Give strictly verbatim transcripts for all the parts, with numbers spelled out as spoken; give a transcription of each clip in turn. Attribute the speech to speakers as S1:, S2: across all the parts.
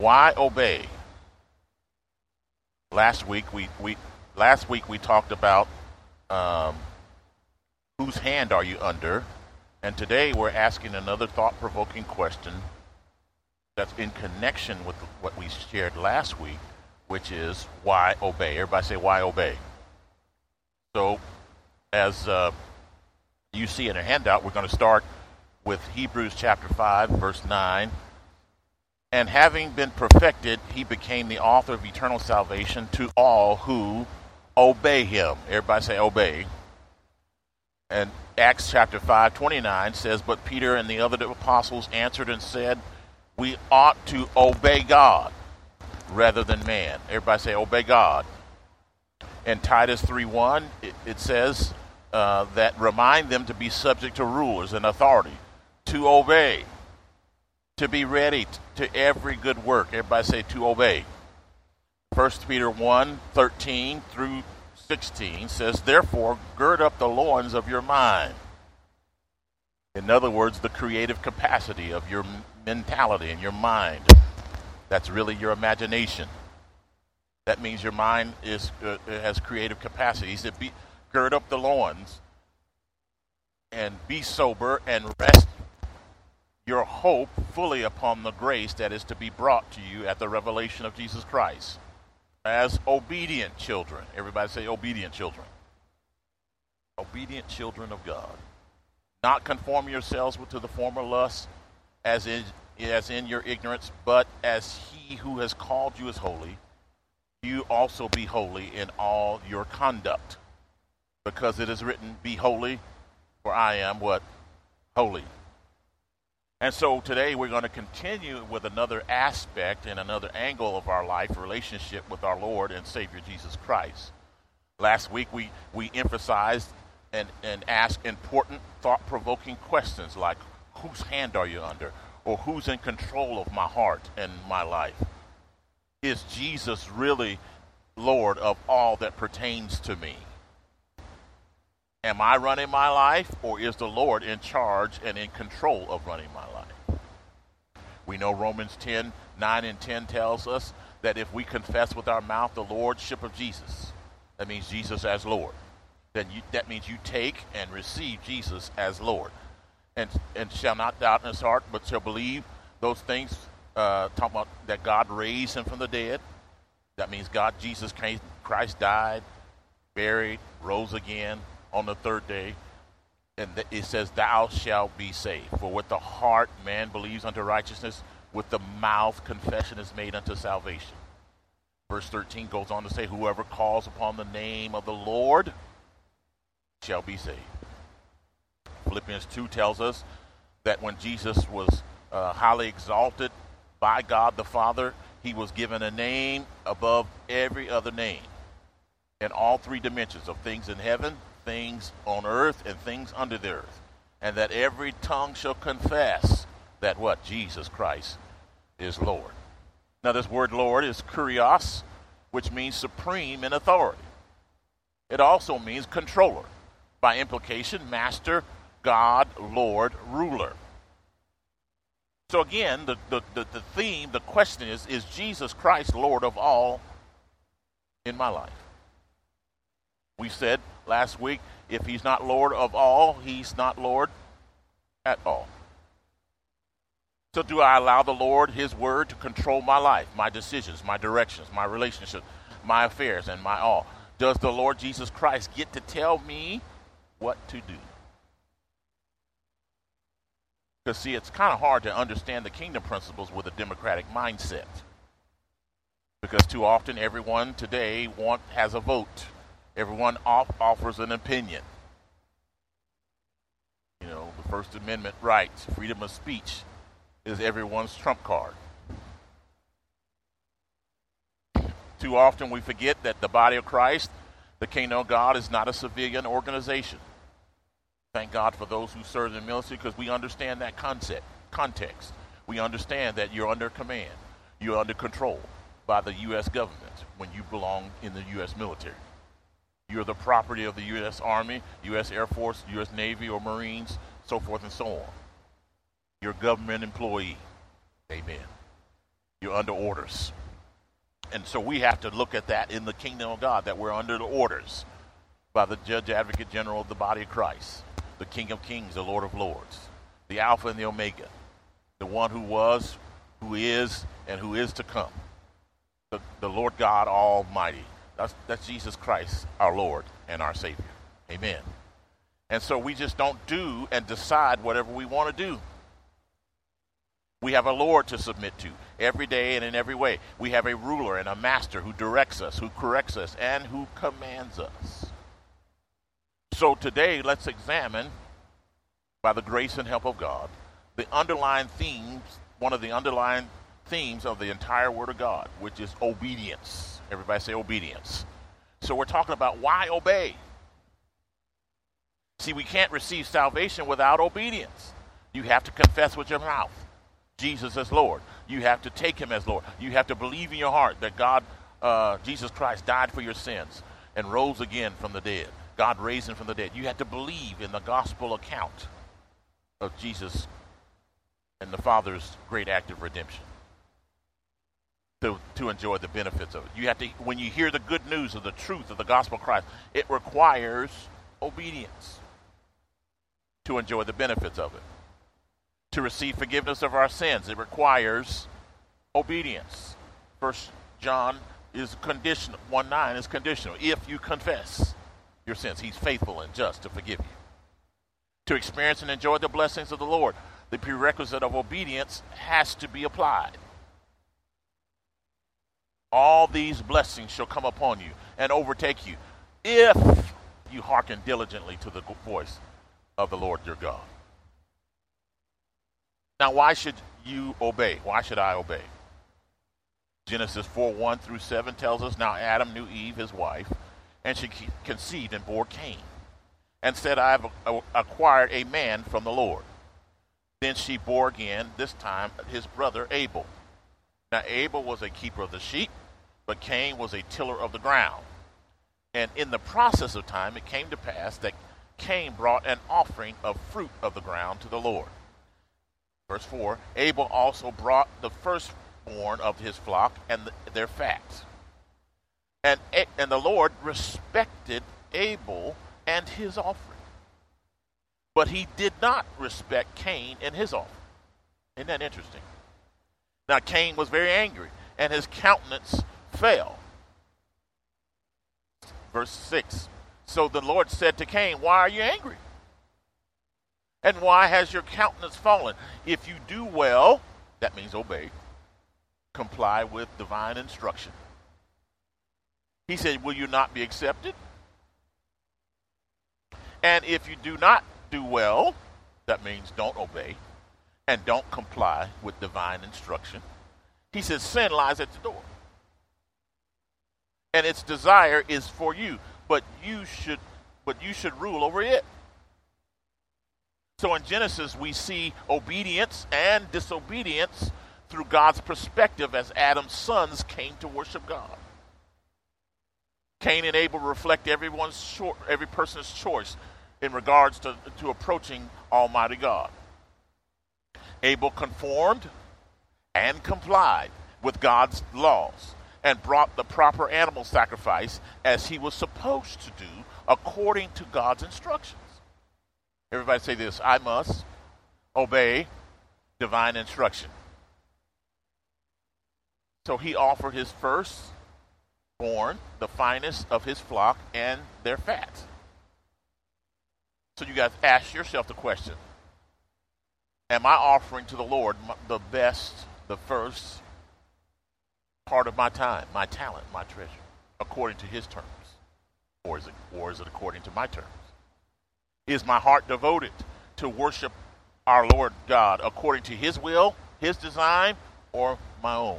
S1: Why obey? Last week we, we last week we talked about um, whose hand are you under, and today we're asking another thought-provoking question that's in connection with what we shared last week, which is why obey? Everybody say, why obey? So, as uh, you see in a handout, we're going to start with Hebrews chapter five, verse nine. And having been perfected, he became the author of eternal salvation to all who obey him. Everybody say, obey. And Acts chapter five, twenty-nine says, but Peter and the other apostles answered and said, we ought to obey God rather than man. Everybody say, obey God. In Titus three one, it, it says uh, that remind them to be subject to rulers and authority, to obey, to be ready t- to every good work. Everybody say, to obey. First Peter one, thirteen through sixteen says, therefore, gird up the loins of your mind. In other words, the creative capacity of your mentality and your mind. That's really your imagination. That means your mind is uh, has creative capacity. He said, be, gird up the loins and be sober and rest your hope fully upon the grace that is to be brought to you at the revelation of Jesus Christ. As obedient children. Everybody say obedient children. Obedient children of God. Not conform yourselves to the former lusts as in, as in your ignorance, but as he who has called you is holy, you also be holy in all your conduct. Because it is written, be holy, for I am what? Holy. And so today we're going to continue with another aspect and another angle of our life relationship with our Lord and Savior Jesus Christ. Last week we, we emphasized and, and asked important thought-provoking questions like, whose hand are you under? Or who's in control of my heart and my life? Is Jesus really Lord of all that pertains to me? Am I running my life, or is the Lord in charge and in control of running my life? We know Romans ten, nine and ten tells us that if we confess with our mouth the lordship of Jesus, that means Jesus as Lord, then you, that means you take and receive Jesus as Lord. And, and shall not doubt in his heart, but shall believe those things, uh, talking about that God raised him from the dead. That means God, Jesus Christ died, buried, rose again on the third day, and it says, thou shalt be saved. For with the heart man believes unto righteousness, with the mouth confession is made unto salvation. Verse thirteen goes on to say, whoever calls upon the name of the Lord shall be saved. Philippians two tells us that when Jesus was uh, highly exalted by God the Father, he was given a name above every other name in all three dimensions of things in heaven, things on earth, and things under the earth. And that every tongue shall confess that what? Jesus Christ is Lord. Now this word Lord is kurios, which means supreme in authority. It also means controller. By implication, master, God, Lord, ruler. So again, the, the, the, the theme, the question is, is Jesus Christ Lord of all in my life? We said last week, if he's not Lord of all, he's not Lord at all. So do I allow the Lord, his word, to control my life, my decisions, my directions, my relationships, my affairs, and my all? Does the Lord Jesus Christ get to tell me what to do? Because, see, it's kind of hard to understand the kingdom principles with a democratic mindset. Because too often everyone today want, has a vote. Everyone off, offers an opinion. You know, the First Amendment rights, freedom of speech is everyone's trump card. Too often we forget that the body of Christ, the kingdom of God, is not a civilian organization. Thank God for those who serve in the military, because we understand that concept, context. We understand that you're under command. You're under control by the U S government when you belong in the U S military. You're the property of the U S Army, U S Air Force, U S Navy, or Marines, so forth and so on. You're a government employee. Amen. You're under orders. And so we have to look at that in the kingdom of God, that we're under the orders by the Judge Advocate General of the body of Christ, the King of Kings, the Lord of Lords, the Alpha and the Omega, the one who was, who is, and who is to come, the, the Lord God Almighty. That's, that's Jesus Christ, our Lord and our Savior. Amen. And so we just don't do and decide whatever we want to do. We have a Lord to submit to every day and in every way. We have a ruler and a master who directs us, who corrects us, and who commands us. So today, let's examine, by the grace and help of God, the underlying themes, one of the underlying themes of the entire Word of God, which is obedience. Everybody say obedience. So we're talking about why obey. See, we can't receive salvation without obedience. You have to confess with your mouth Jesus as Lord. You have to take him as Lord. You have to believe in your heart that God, uh, Jesus Christ, died for your sins and rose again from the dead. God raised him from the dead. You have to believe in the gospel account of Jesus and the Father's great act of redemption to, to enjoy the benefits of it. You have to, when you hear the good news of the truth of the gospel of Christ, it requires obedience to enjoy the benefits of it. To receive forgiveness of our sins, it requires obedience. First John is conditional. one nine is conditional. If you confess your sins, he's faithful and just to forgive you. To experience and enjoy the blessings of the Lord, the prerequisite of obedience has to be applied. All these blessings shall come upon you and overtake you if you hearken diligently to the voice of the Lord your God. Now, why should you obey? Why should I obey? Genesis four one through seven tells us, now Adam knew Eve, his wife, and she conceived and bore Cain, and said, I have acquired a man from the Lord. Then she bore again, this time his brother Abel. Now Abel was a keeper of the sheep, but Cain was a tiller of the ground. And in the process of time, it came to pass that Cain brought an offering of fruit of the ground to the Lord. Verse four, Abel also brought the firstborn of his flock and the, their fat. And, and the Lord respected Abel and his offering. But he did not respect Cain and his offering. Isn't that interesting? Now Cain was very angry, and his countenance fell. Verse six, so the Lord said to Cain, why are you angry? And why has your countenance fallen? If you do well, that means obey, comply with divine instruction. He said, will you not be accepted? And if you do not do well, that means don't obey and don't comply with divine instruction. He says, sin lies at the door. And its desire is for you, but you should, but you should rule over it. So in Genesis, we see obedience and disobedience through God's perspective as Adam's sons came to worship God. Cain and Abel reflect everyone's cho- every person's choice in regards to, to approaching Almighty God. Abel conformed and complied with God's laws and brought the proper animal sacrifice as he was supposed to do according to God's instructions. Everybody say this, I must obey divine instruction. So he offered his firstborn, the finest of his flock, and their fat. So you guys ask yourself the question, am I offering to the Lord the best, the first part of my time, my talent, my treasure, according to his terms? Or is it, or is it according to my terms? Is my heart devoted to worship our Lord God according to his will, his design, or my own?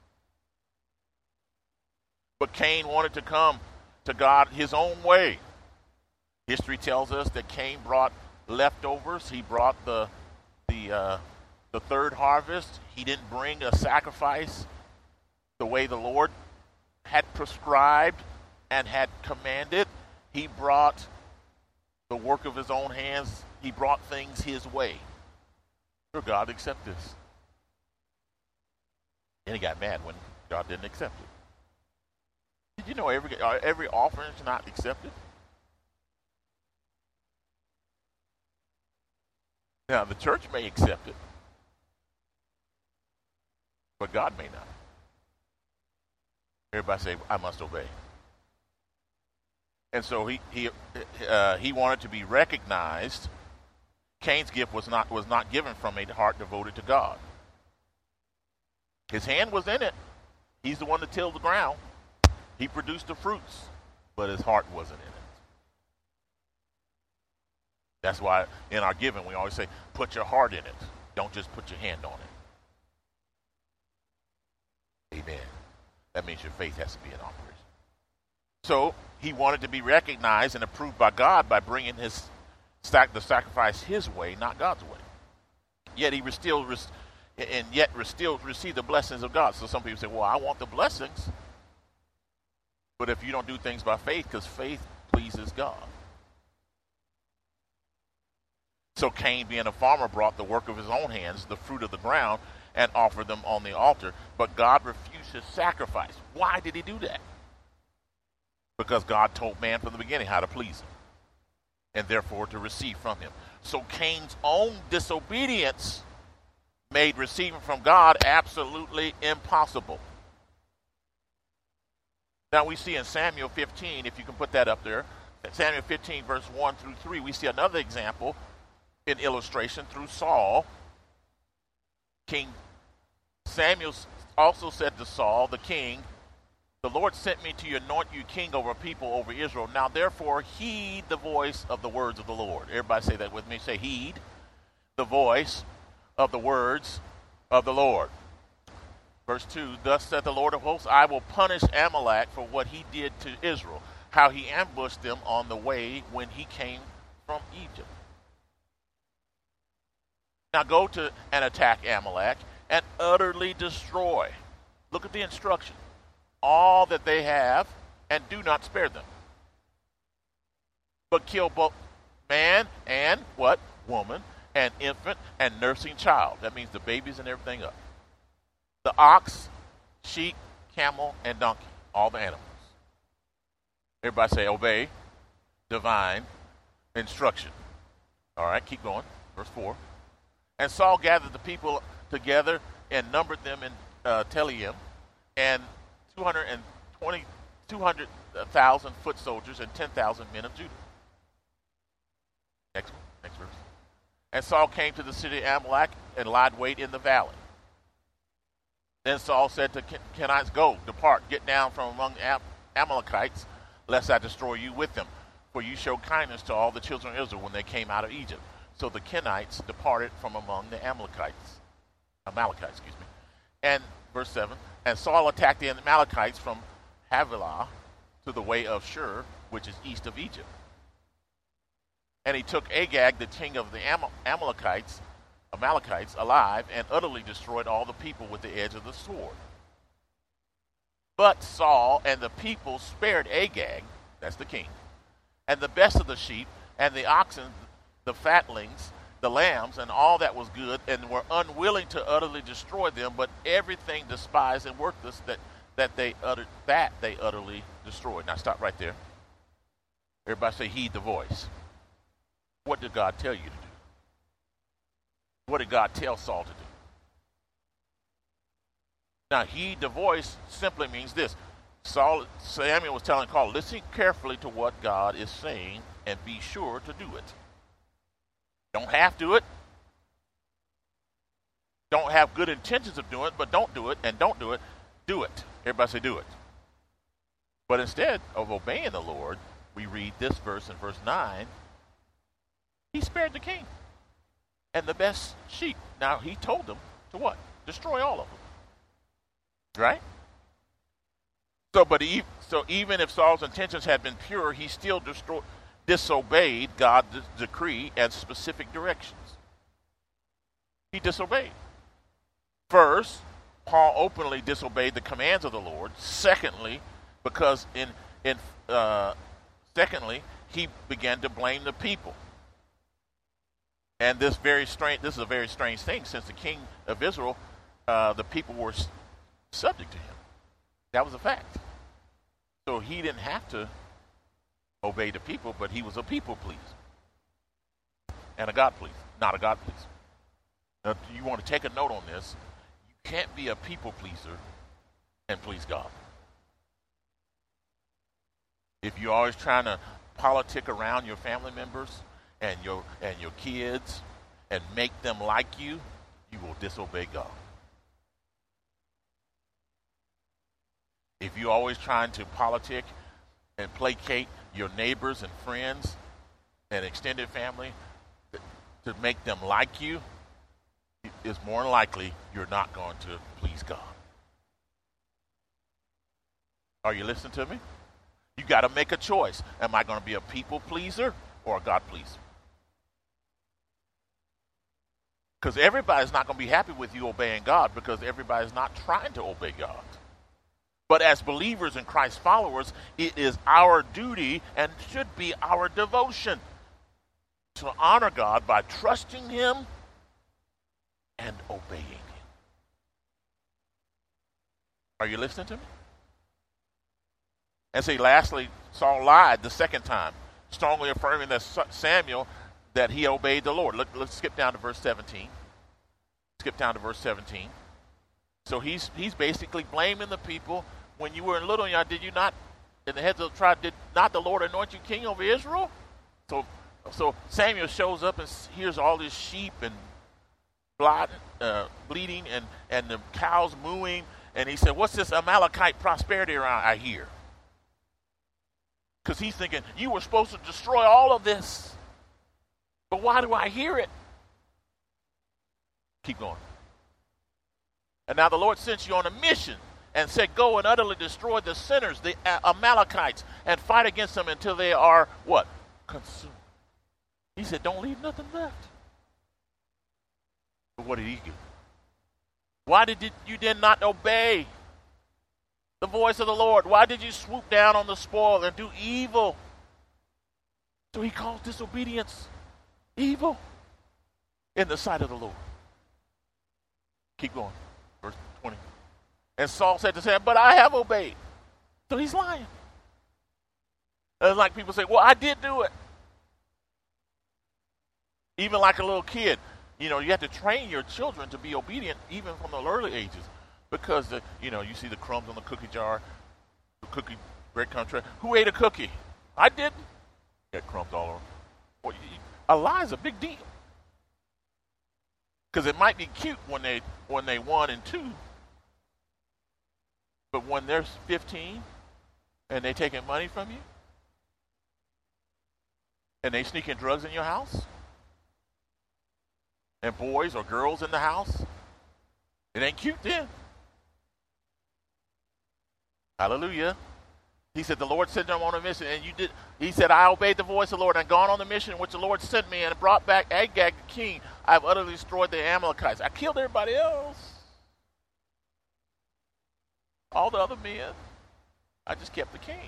S1: But Cain wanted to come to God his own way. History tells us that Cain brought leftovers. He brought the the uh, the third harvest. He didn't bring a sacrifice the way the Lord had prescribed and had commanded. He brought the work of his own hands. He brought things his way. Will God accept this? And he got mad when God didn't accept it. Did you know every uh, every offering is not accepted? Now, the church may accept it, but God may not. Everybody say, I must obey. And so he he uh, he wanted to be recognized. Cain's gift was not was not given from a heart devoted to God. His hand was in it. He's the one that tilled the ground. He produced the fruits, but his heart wasn't in it. That's why in our giving we always say, put your heart in it. Don't just put your hand on it. Amen. That means your faith has to be in operation. So he wanted to be recognized and approved by God by bringing his sac- the sacrifice his way, not God's way. Yet he was still, and yet still receive the blessings of God. So some people say, well, I want the blessings. But if you don't do things by faith, because faith pleases God. So Cain, being a farmer, brought the work of his own hands, the fruit of the ground, and offered them on the altar. But God refused his sacrifice. Why did he do that? Because God told man from the beginning how to please him, and therefore to receive from him. So Cain's own disobedience made receiving from God absolutely impossible. Now we see in Samuel fifteen, if you can put that up there, Samuel fifteen verse one through three, we see another example in illustration through Saul. King Samuel also said to Saul, the king, the Lord sent me to anoint you king over people over Israel. Now therefore heed the voice of the words of the Lord. Everybody say that with me. Say, heed the voice of the words of the Lord. Verse two, thus saith the Lord of hosts, I will punish Amalek for what he did to Israel, how he ambushed them on the way when he came from Egypt. Now go to and attack Amalek and utterly destroy. Look at the instruction. All that they have, and do not spare them. But kill both man and what? Woman, and infant, and nursing child. That means the babies and everything up. The ox, sheep, camel, and donkey. All the animals. Everybody say, obey divine instruction. All right, keep going. Verse four. And Saul gathered the people together and numbered them in uh, Telaim, and two hundred twenty, two hundred thousand foot soldiers and ten thousand men of Judah. Next, next verse. And Saul came to the city of Amalek and lied wait in the valley. Then Saul said to Kenites, go, depart, get down from among the Am- Amalekites, lest I destroy you with them. For you showed kindness to all the children of Israel when they came out of Egypt. So the Kenites departed from among the Amalekites. Amalekites, excuse me. And verse seven, and Saul attacked the Amalekites from Havilah to the way of Shur, which is east of Egypt. And he took Agag, the king of the Am- Amalekites, Amalekites, alive, and utterly destroyed all the people with the edge of the sword. But Saul and the people spared Agag, that's the king, and the best of the sheep, and the oxen, the fatlings, the lambs, and all that was good, and were unwilling to utterly destroy them, but everything despised and worthless that, that they uttered that they utterly destroyed. Now stop right there. Everybody say, heed the voice. What did God tell you to do? What did God tell Saul to do? Now, heed the voice simply means this. Saul, Samuel was telling Saul, listen carefully to what God is saying and be sure to do it. Don't have to do it. Don't have good intentions of doing it, but don't do it, and don't do it. Do it. Everybody say do it. But instead of obeying the Lord, we read this verse in verse nine. He spared the king and the best sheep. Now, he told them to what? Destroy all of them. Right? So, but he, so even if Saul's intentions had been pure, he still destroyed, disobeyed God's decree and specific directions. He disobeyed. First, Paul openly disobeyed the commands of the Lord. Secondly, because in in uh, secondly, he began to blame the people. And this very strange, this is a very strange thing, since the king of Israel, uh, the people were subject to him. That was a fact. So he didn't have to obey the people, but he was a people pleaser and a God pleaser, not a God pleaser. Now, you want to take a note on this. You can't be a people pleaser and please God. If you're always trying to politic around your family members and your and your kids and make them like you, you will disobey God. If you're always trying to politic and placate your neighbors and friends and extended family to make them like you, it's more than likely you're not going to please God. Are you listening to me? You got to make a choice. Am I going to be a people pleaser or a God pleaser? Because everybody's not going to be happy with you obeying God, because everybody's not trying to obey God. But as believers and Christ followers, it is our duty and should be our devotion to honor God by trusting him and obeying him. Are you listening to me? And see, lastly, Saul lied the second time, strongly affirming that Samuel, that he obeyed the Lord. Look, let's skip down to verse seventeen. Skip down to verse seventeen. So he's he's basically blaming the people. When you were in little, did you not, in the heads of the tribe, did not the Lord anoint you king over Israel? So, so Samuel shows up and hears all this sheep and blood, uh, bleeding and, and the cows mooing. And he said, what's this Amalekite prosperity around I hear? Because he's thinking, you were supposed to destroy all of this. But why do I hear it? Keep going. And now the Lord sent you on a mission and said, go and utterly destroy the sinners, the Amalekites, and fight against them until they are, what? Consumed. He said, don't leave nothing left. But what did he do? Why did you then not obey the voice of the Lord? Why did you swoop down on the spoil and do evil? So he calls disobedience evil in the sight of the Lord. Keep going. Verse twenty. And Saul said to Samuel, but I have obeyed. So he's lying. It's like people say, well, I did do it. Even like a little kid, you know, you have to train your children to be obedient even from the early ages. Because, the, you know, you see the crumbs on the cookie jar, the cookie breadcrumb tray. Who ate a cookie? I didn't. Got crumbs all over. Well, a lie is a big deal. Because it might be cute when they when they one and two, but when they're fifteen and they taking money from you, and they sneaking drugs in your house, and boys or girls in the house, it ain't cute then. Hallelujah. He said, the Lord sent them on a mission, and you did. He said, I obeyed the voice of the Lord and gone on the mission which the Lord sent me and brought back Agag the king. I have utterly destroyed the Amalekites. I killed everybody else. All the other men. I just kept the king.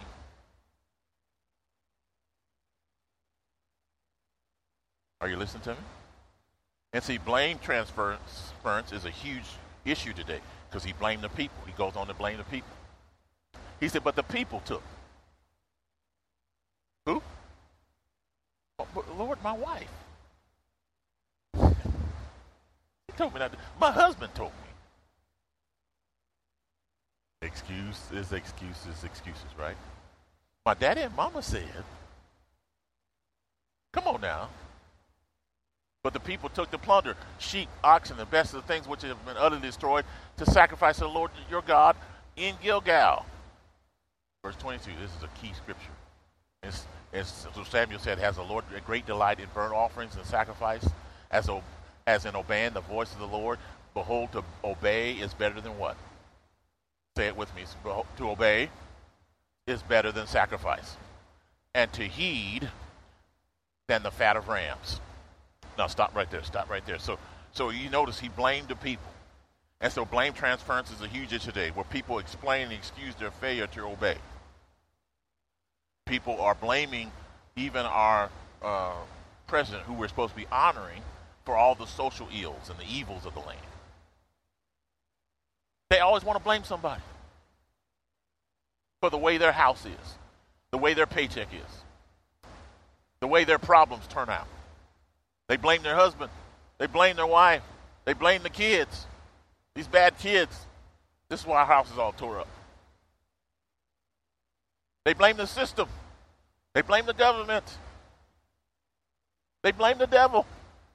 S1: Are you listening to me? And see, blame transference is a huge issue today because he blamed the people. He goes on to blame the people. He said, but the people took. Who? Oh, but Lord, my wife. He told me not to. My husband told me. Excuses, excuses, excuses, right? My daddy and mama said. Come on now. But the people took the plunder, sheep, oxen, the best of the things which have been utterly destroyed, to sacrifice to the Lord your God in Gilgal. Verse twenty-two, this is a key scripture. It's, it's, so Samuel said, has the Lord a great delight in burnt offerings and sacrifice, as, as in obeying the voice of the Lord? Behold, to obey is better than what? Say it with me. To obey is better than sacrifice, and to heed than the fat of rams. Now stop right there, stop right there. So, so you notice he blamed the people. And so blame transference is a huge issue today, where people explain and excuse their failure to obey. People are blaming even our uh, president, who we're supposed to be honoring, for all the social ills and the evils of the land. They always want to blame somebody for the way their house is, the way their paycheck is, the way their problems turn out. They blame their husband. They blame their wife. They blame the kids. These bad kids. This is why our house is all tore up. They blame the system. They blame the government. They blame the devil.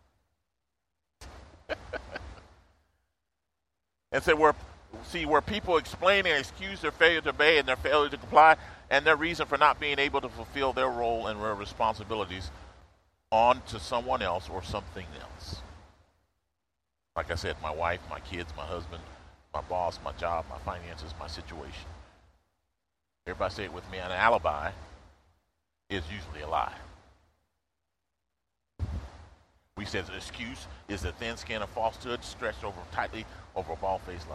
S1: And so we're, see, where people explain and excuse their failure to obey and their failure to comply and their reason for not being able to fulfill their role and their responsibilities on to someone else or something else. Like I said, my wife, my kids, my husband, my boss, my job, my finances, my situation. Everybody say it with me. An alibi is usually a lie. We said an excuse is the thin skin of falsehood stretched over tightly over a bald-faced lie.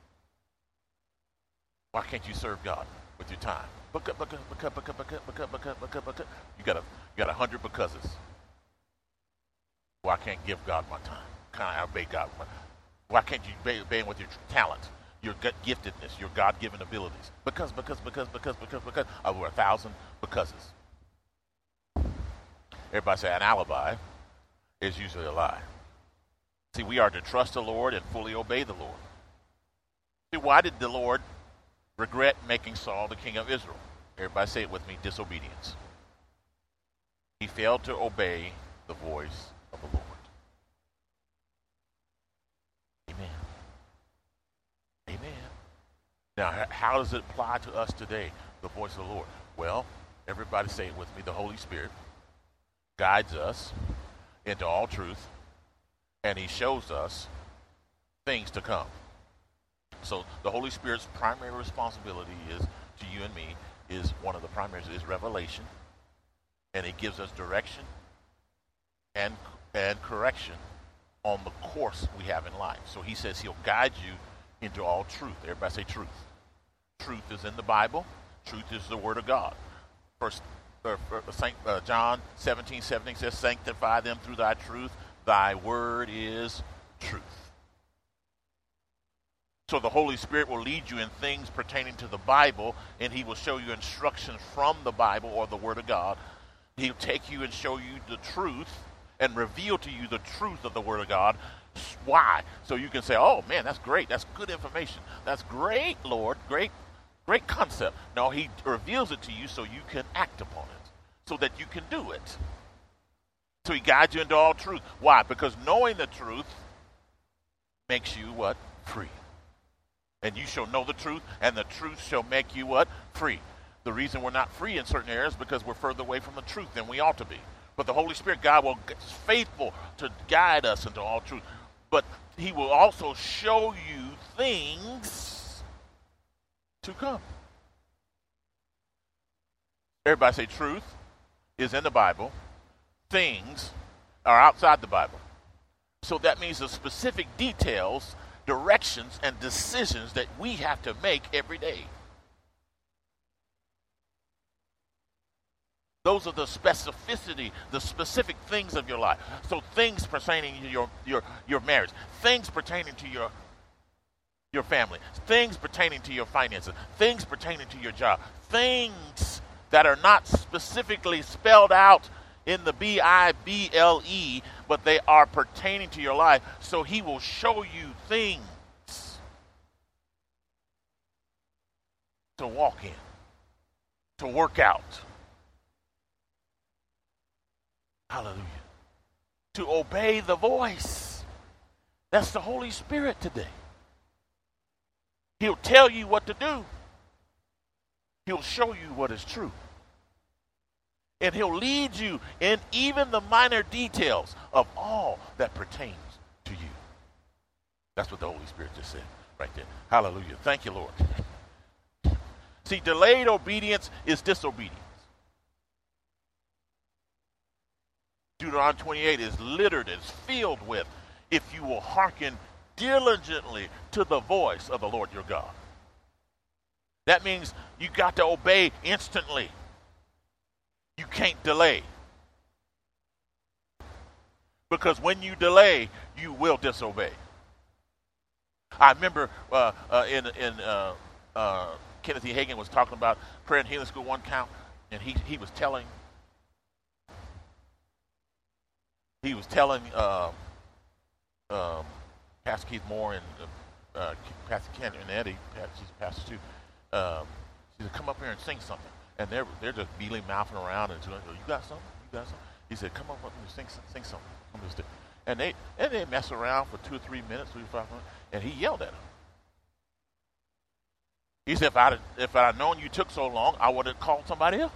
S1: Why can't you serve God with your time? Because, because, because, because, because, because, because, because, because. You got a, you got a hundred becauses. Why can't give God my time? Can I obey God? Why can't you obey, obey Him with your talent, your giftedness, your God-given abilities? Because, because, because, because, because, because. Over a thousand becauses. Everybody say an alibi is usually a lie. See, we are to trust the Lord and fully obey the Lord. See, why did the Lord regret making Saul the king of Israel? Everybody say it with me, disobedience. He failed to obey the voice of the Lord. Amen. Amen. Now, how does it apply to us today, the voice of the Lord? Well, everybody say it with me, the Holy Spirit guides us into all truth, and He shows us things to come. So the Holy Spirit's primary responsibility is to you and me is one of the primaries is revelation, and He gives us direction and and correction on the course we have in life. So He says He'll guide you into all truth. Everybody say truth. Truth is in the Bible. Truth is the Word of God. First Uh, Saint uh, John seventeen seventeen says, sanctify them through thy truth. Thy word is truth. So the Holy Spirit will lead you in things pertaining to the Bible, and He will show you instructions from the Bible or the Word of God. He'll take you and show you the truth and reveal to you the truth of the Word of God. Why? So you can say, oh man, that's great. That's good information. That's great, Lord. Great Great concept. No, He reveals it to you so you can act upon it, so that you can do it. So He guides you into all truth. Why? Because knowing the truth makes you what? Free. And you shall know the truth, and the truth shall make you what? Free. The reason we're not free in certain areas is because we're further away from the truth than we ought to be. But the Holy Spirit, God, will is faithful to guide us into all truth. But He will also show you things to come. Everybody say truth is in the Bible. Things are outside the Bible. So that means the specific details, directions, and decisions that we have to make every day. Those are the specificity, the specific things of your life. So things pertaining to your, your, your marriage, things pertaining to your your family, things pertaining to your finances, things pertaining to your job, things that are not specifically spelled out in the B I B L E, but they are pertaining to your life. So He will show you things to walk in, to work out. Hallelujah. To obey the voice. That's the Holy Spirit today. He'll tell you what to do. He'll show you what is true. And He'll lead you in even the minor details of all that pertains to you. That's what the Holy Spirit just said right there. Hallelujah. Thank you, Lord. See, delayed obedience is disobedience. Deuteronomy twenty-eight is littered, is filled with, if you will hearken diligently to the voice of the Lord your God. That means you got to obey instantly. You can't delay. Because when you delay, you will disobey. I remember uh, uh, in in uh, uh, Kenneth E. Hagin was talking about prayer and healing school one count, and he he was telling he was telling uh, um, Pastor Keith Moore and uh, uh, Pastor Ken and Eddie, she's a pastor too. Um, she said, "Come up here and sing something," and they're they're just mealy mouthing around and doing, "You got something? You got something?" He said, "Come up and sing sing something." Come to the And they and they mess around for two or three minutes, three or five minutes, and he yelled at them. He said, if I'd, if I'd known you took so long, I would have called somebody else.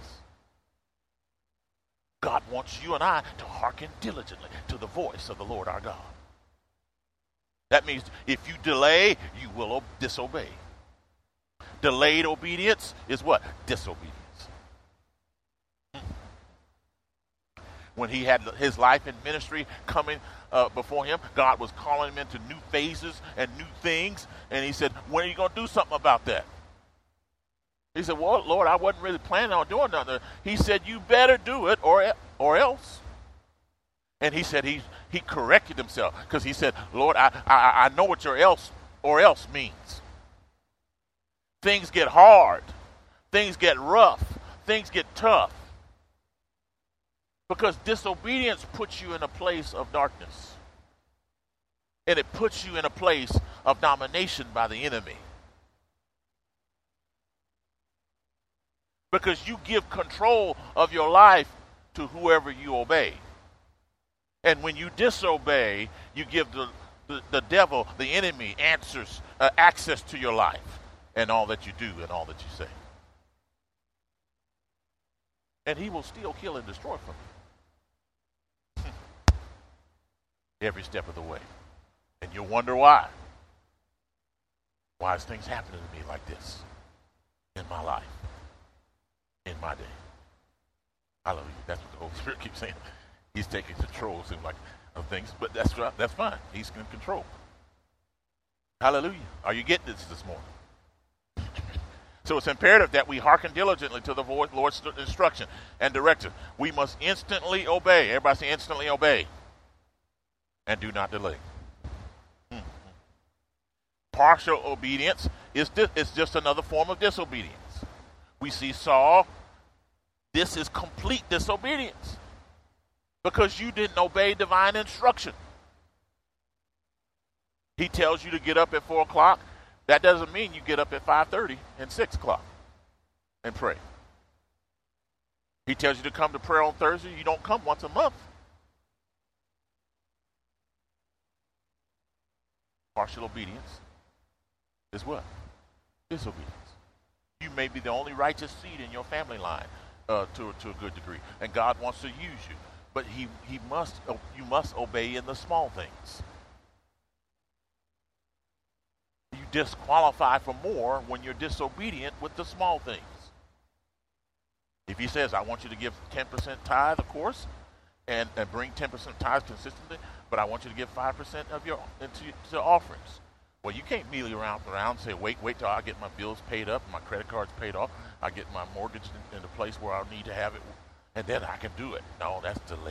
S1: God wants you and I to hearken diligently to the voice of the Lord our God. That means if you delay, you will disobey. Delayed obedience is what? Disobedience. When he had his life in ministry coming uh, before him, God was calling him into new phases and new things. And he said, when are you going to do something about that? He said, well, Lord, I wasn't really planning on doing nothing. He said, you better do it or, or else. And he said he, he corrected himself because he said, Lord, I, I, I know what your else or else means. Things get hard. Things get rough. Things get tough. Because disobedience puts you in a place of darkness. And it puts you in a place of domination by the enemy. Because you give control of your life to whoever you obey. And when you disobey, you give the, the, the devil, the enemy, answers, uh, access to your life and all that you do and all that you say. And he will steal, kill, and destroy from you. Every step of the way. And you'll wonder why. Why is things happening to me like this in my life, in my day? Hallelujah. That's what the Holy Spirit keeps saying. He's taking control, seems like, of things, but that's right, that's fine. He's in control. Hallelujah. Are you getting this this morning? So it's imperative that we hearken diligently to the Lord's instruction and direction. We must instantly obey. Everybody say instantly obey. And do not delay. Mm-hmm. Partial obedience is, di- is just another form of disobedience. We see Saul, this is complete disobedience because you didn't obey divine instruction. He tells you to get up at four o'clock. That doesn't mean you get up at five thirty and six o'clock and pray. He tells you to come to prayer on Thursday. You don't come once a month. Partial obedience is what? Disobedience. You may be the only righteous seed in your family line uh, to, to a good degree, and God wants to use you. But he, he must you must obey in the small things. You disqualify for more when you're disobedient with the small things. If he says, I want you to give ten percent tithe, of course, and, and bring ten percent tithe consistently, but I want you to give five percent of your into, to offerings. Well, you can't mealy around around and say, wait, wait till I get my bills paid up, my credit cards paid off, I get my mortgage in, in the place where I need to have it, and then I can do it. No, that's delayed.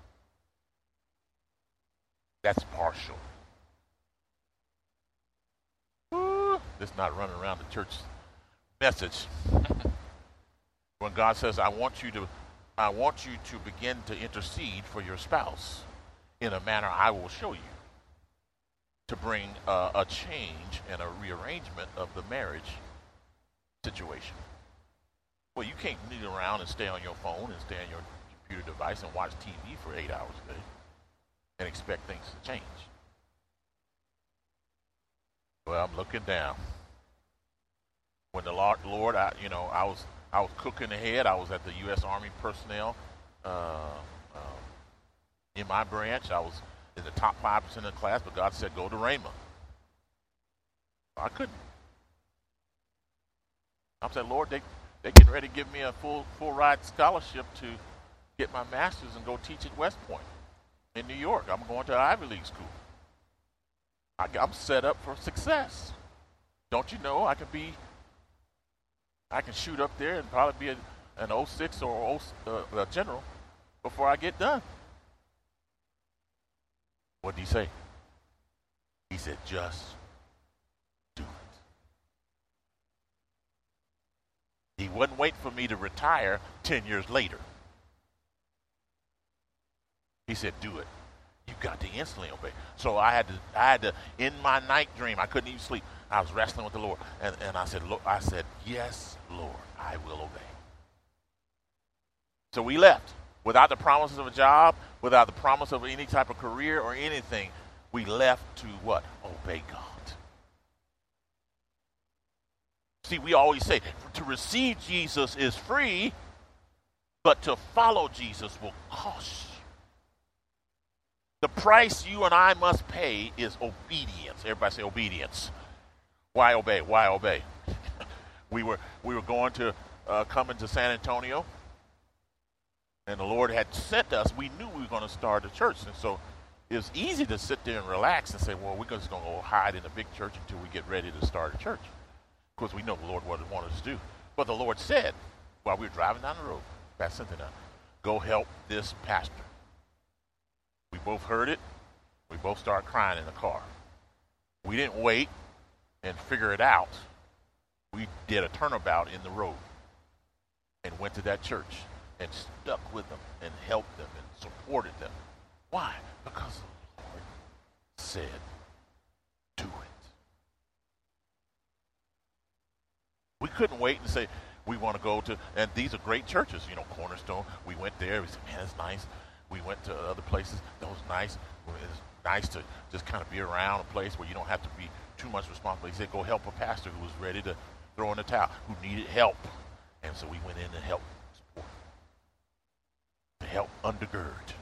S1: That's partial. Ooh, this is not running around the church message. When God says, I want you to I want you to begin to intercede for your spouse in a manner I will show you to bring uh, a change and a rearrangement of the marriage situation. Well, you can't kneel around and stay on your phone and stay on your computer device and watch T V for eight hours a day and expect things to change. Well, I'm looking down. When the Lord, Lord, I, you know, I was I was cooking ahead. I was at the U S Army personnel uh, uh, in my branch. I was in the top five percent of the class, but God said, go to Rhema. I couldn't. I said, Lord, they they getting ready to give me a full full ride scholarship to get my master's and go teach at West Point in New York. I'm going to Ivy League school. I, I'm set up for success. Don't you know I can be, I can shoot up there and probably be a, an oh six or oh, uh, a general before I get done. What did he say? He said, just wasn't waiting for me to retire ten years later. He said, do it. You got to instantly obey. So I had to, I had to, in my night dream, I couldn't even sleep. I was wrestling with the Lord. And, and I said, Lord, I said, yes, Lord, I will obey. So we left without the promises of a job, without the promise of any type of career or anything. We left to what? Obey God. See, we always say to receive Jesus is free, but to follow Jesus will cost you. The price you and I must pay is obedience. Everybody say obedience. Why obey? Why obey? we were we were going to uh, come into San Antonio, and the Lord had sent us. We knew we were going to start a church, and so it was easy to sit there and relax and say, well, we're just going to go hide in a big church until we get ready to start a church. Of course, we know the Lord what He wanted us to do. But the Lord said, while we were driving down the road, Pastor Cynthia, go help this pastor. We both heard it. We both started crying in the car. We didn't wait and figure it out. We did a turnabout in the road and went to that church and stuck with them and helped them and supported them. Why? Because the Lord said, do it. We couldn't wait and say, we want to go to, and these are great churches, you know, Cornerstone. We went there. We said, man, that's nice. We went to other places. That was nice. It's nice to just kind of be around a place where you don't have to be too much responsible. He said, go help a pastor who was ready to throw in the towel, who needed help. And so we went in to help support, to help undergird.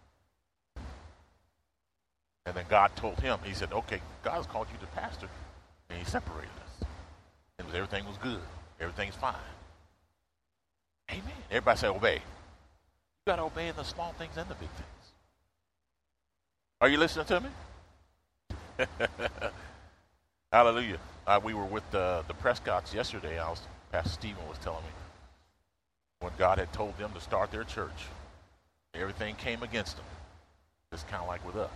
S1: And then God told him, he said, okay, God has called you to pastor. And He separated us. And everything was good. Everything's fine. Amen. Everybody say obey. You got to obey in the small things and the big things. Are you listening to me? Hallelujah. Uh, we were with uh, the Prescotts yesterday. I was, Pastor Stephen was telling me when God had told them to start their church, everything came against them. Just kind of like with us.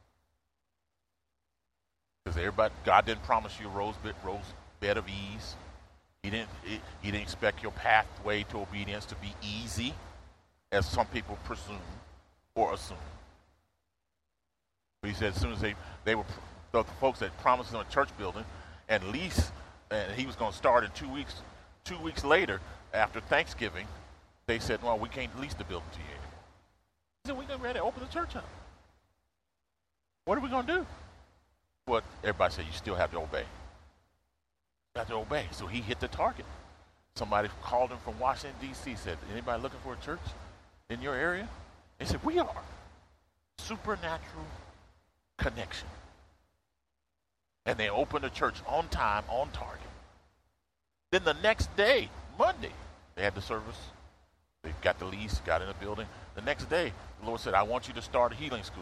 S1: Because everybody, God didn't promise you a rose bed, rose bed of ease. He didn't, he, he didn't expect your pathway to obedience to be easy, as some people presume or assume. But He said as soon as they, they were, the folks that promised them a church building and lease, and He was going to start in two weeks, two weeks later after Thanksgiving, they said, well, we can't lease the building to you anymore. He said, we're getting ready to open the church up. What are we going to do? Well, everybody said, you still have to obey. You have to obey. So he hit the target. Somebody called him from Washington, D C, said, anybody looking for a church in your area? They said, we are. Supernatural connection. And they opened the church on time, on target. Then the next day, Monday, they had the service. They got the lease, got in the building. The next day, the Lord said, I want you to start a healing school.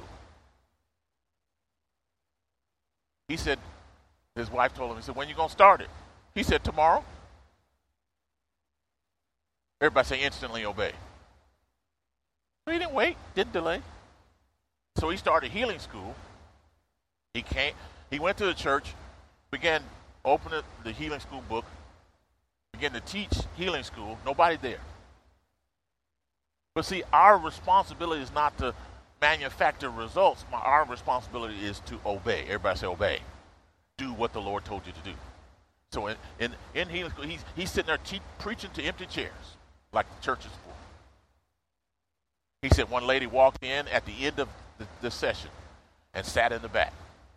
S1: He said, his wife told him, he said, when you going to start it? He said, tomorrow. Everybody say instantly obey. He didn't wait, didn't delay. So he started healing school. He came, he went to the church, began opening the healing school book, began to teach healing school. Nobody there. But see, our responsibility is not to manufacture results. My, our responsibility is to obey. Everybody say obey. Do what the Lord told you to do. So in, in, in healing school, he's, he's sitting there te- preaching to empty chairs, like the church is for. He said one lady walked in at the end of the, the session and sat in the back.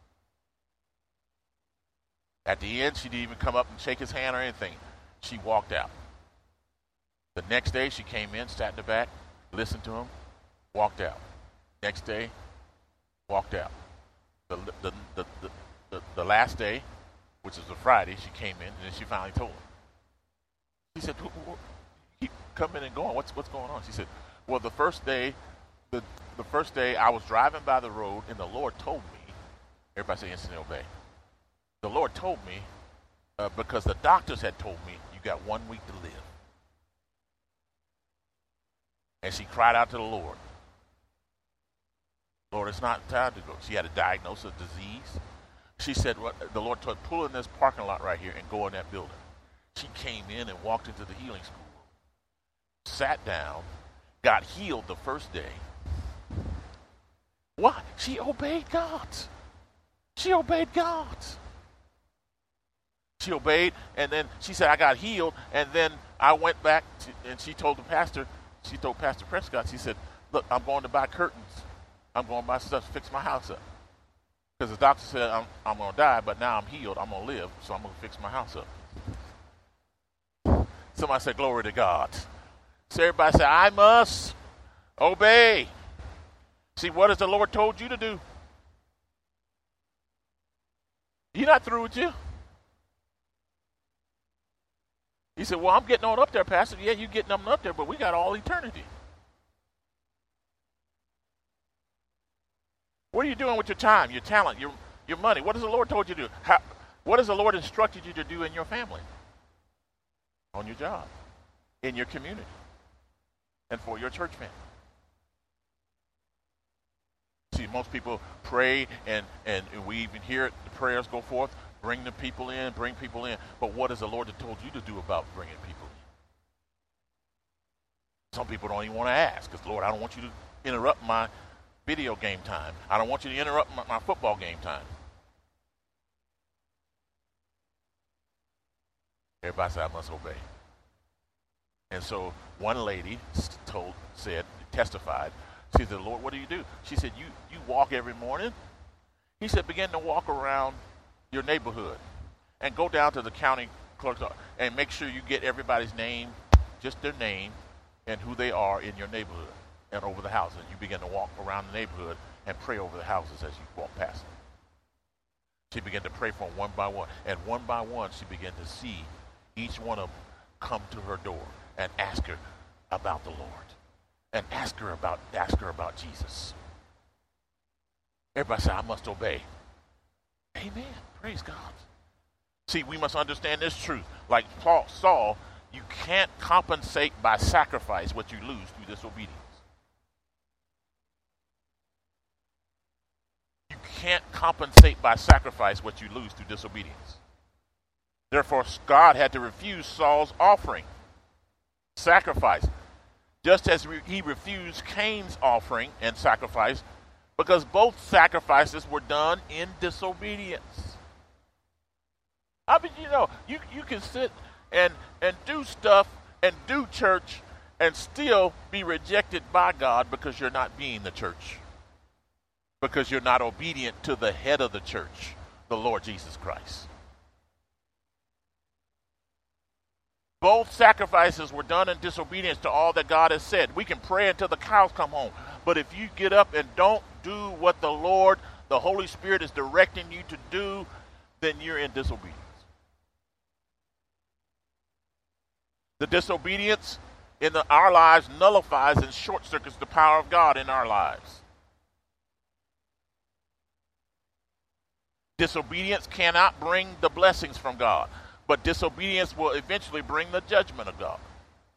S1: At the end, she didn't even come up and shake his hand or anything. She walked out. The next day, she came in, sat in the back, listened to him, walked out. Next day, walked out. The, the, the, the, the, the last day, which is a Friday, she came in, and then she finally told him. He said, keep coming and going. What's, what's going on? She said, well, the first day, the, the first day I was driving by the road, and the Lord told me, everybody say instantly obey. The Lord told me, uh, because the doctors had told me, you got one week to live. And she cried out to the Lord. Lord, it's not time to go. She had a diagnosis of disease. She said, well, the Lord told her, pull in this parking lot right here and go in that building. She came in and walked into the healing school, sat down, got healed the first day. Why? She obeyed God. She obeyed God. She obeyed, and then she said, I got healed, and then I went back, to, and she told the pastor, she told Pastor Prescott, she said, look, I'm going to buy curtains. I'm going to buy stuff to fix my house up. Because the doctor said, I'm, I'm going to die, but now I'm healed. I'm going to live, so I'm going to fix my house up. Somebody said, glory to God. So everybody said, I must obey. See, what has the Lord told you to do? He's not through with you. He said, well, I'm getting on up there, Pastor. Yeah, you're getting on up there, but we got all eternity. What are you doing with your time, your talent, your, your money? What has the Lord told you to do? How, what has the Lord instructed you to do in your family, on your job, in your community, and for your church family? See, most people pray, and, and we even hear it, the prayers go forth, bring the people in, bring people in. But what has the Lord told you to do about bringing people in? Some people don't even want to ask, because, Lord, I don't want you to interrupt my video game time. I don't want you to interrupt my, my football game time. Everybody said, I must obey. And so one lady told, said, testified, she said, Lord, what do you do? She said, you, you walk every morning. He said, begin to walk around your neighborhood and go down to the county clerk's office and make sure you get everybody's name, just their name, and who they are in your neighborhood and over the houses. You begin to walk around the neighborhood and pray over the houses as you walk past them. She began to pray for them one by one. And one by one, she began to see each one of them come to her door and ask her about the Lord. And ask her about ask her about Jesus. Everybody say, I must obey. Amen. Praise God. See, we must understand this truth. Like Paul, Saul, you can't compensate by sacrifice what you lose through disobedience. You can't compensate by sacrifice what you lose through disobedience. Therefore, God had to refuse Saul's offering, sacrifice, just as re- he refused Cain's offering and sacrifice, because both sacrifices were done in disobedience. I mean, you know, you, you can sit and, and do stuff and do church and still be rejected by God because you're not being the church, because you're not obedient to the head of the church, the Lord Jesus Christ. Both sacrifices were done in disobedience to all that God has said. We can pray until the cows come home, but if you get up and don't do what the Lord, the Holy Spirit is directing you to do, then you're in disobedience. The disobedience in the, our lives nullifies and short circuits the power of God in our lives. Disobedience cannot bring the blessings from God, but disobedience will eventually bring the judgment of God.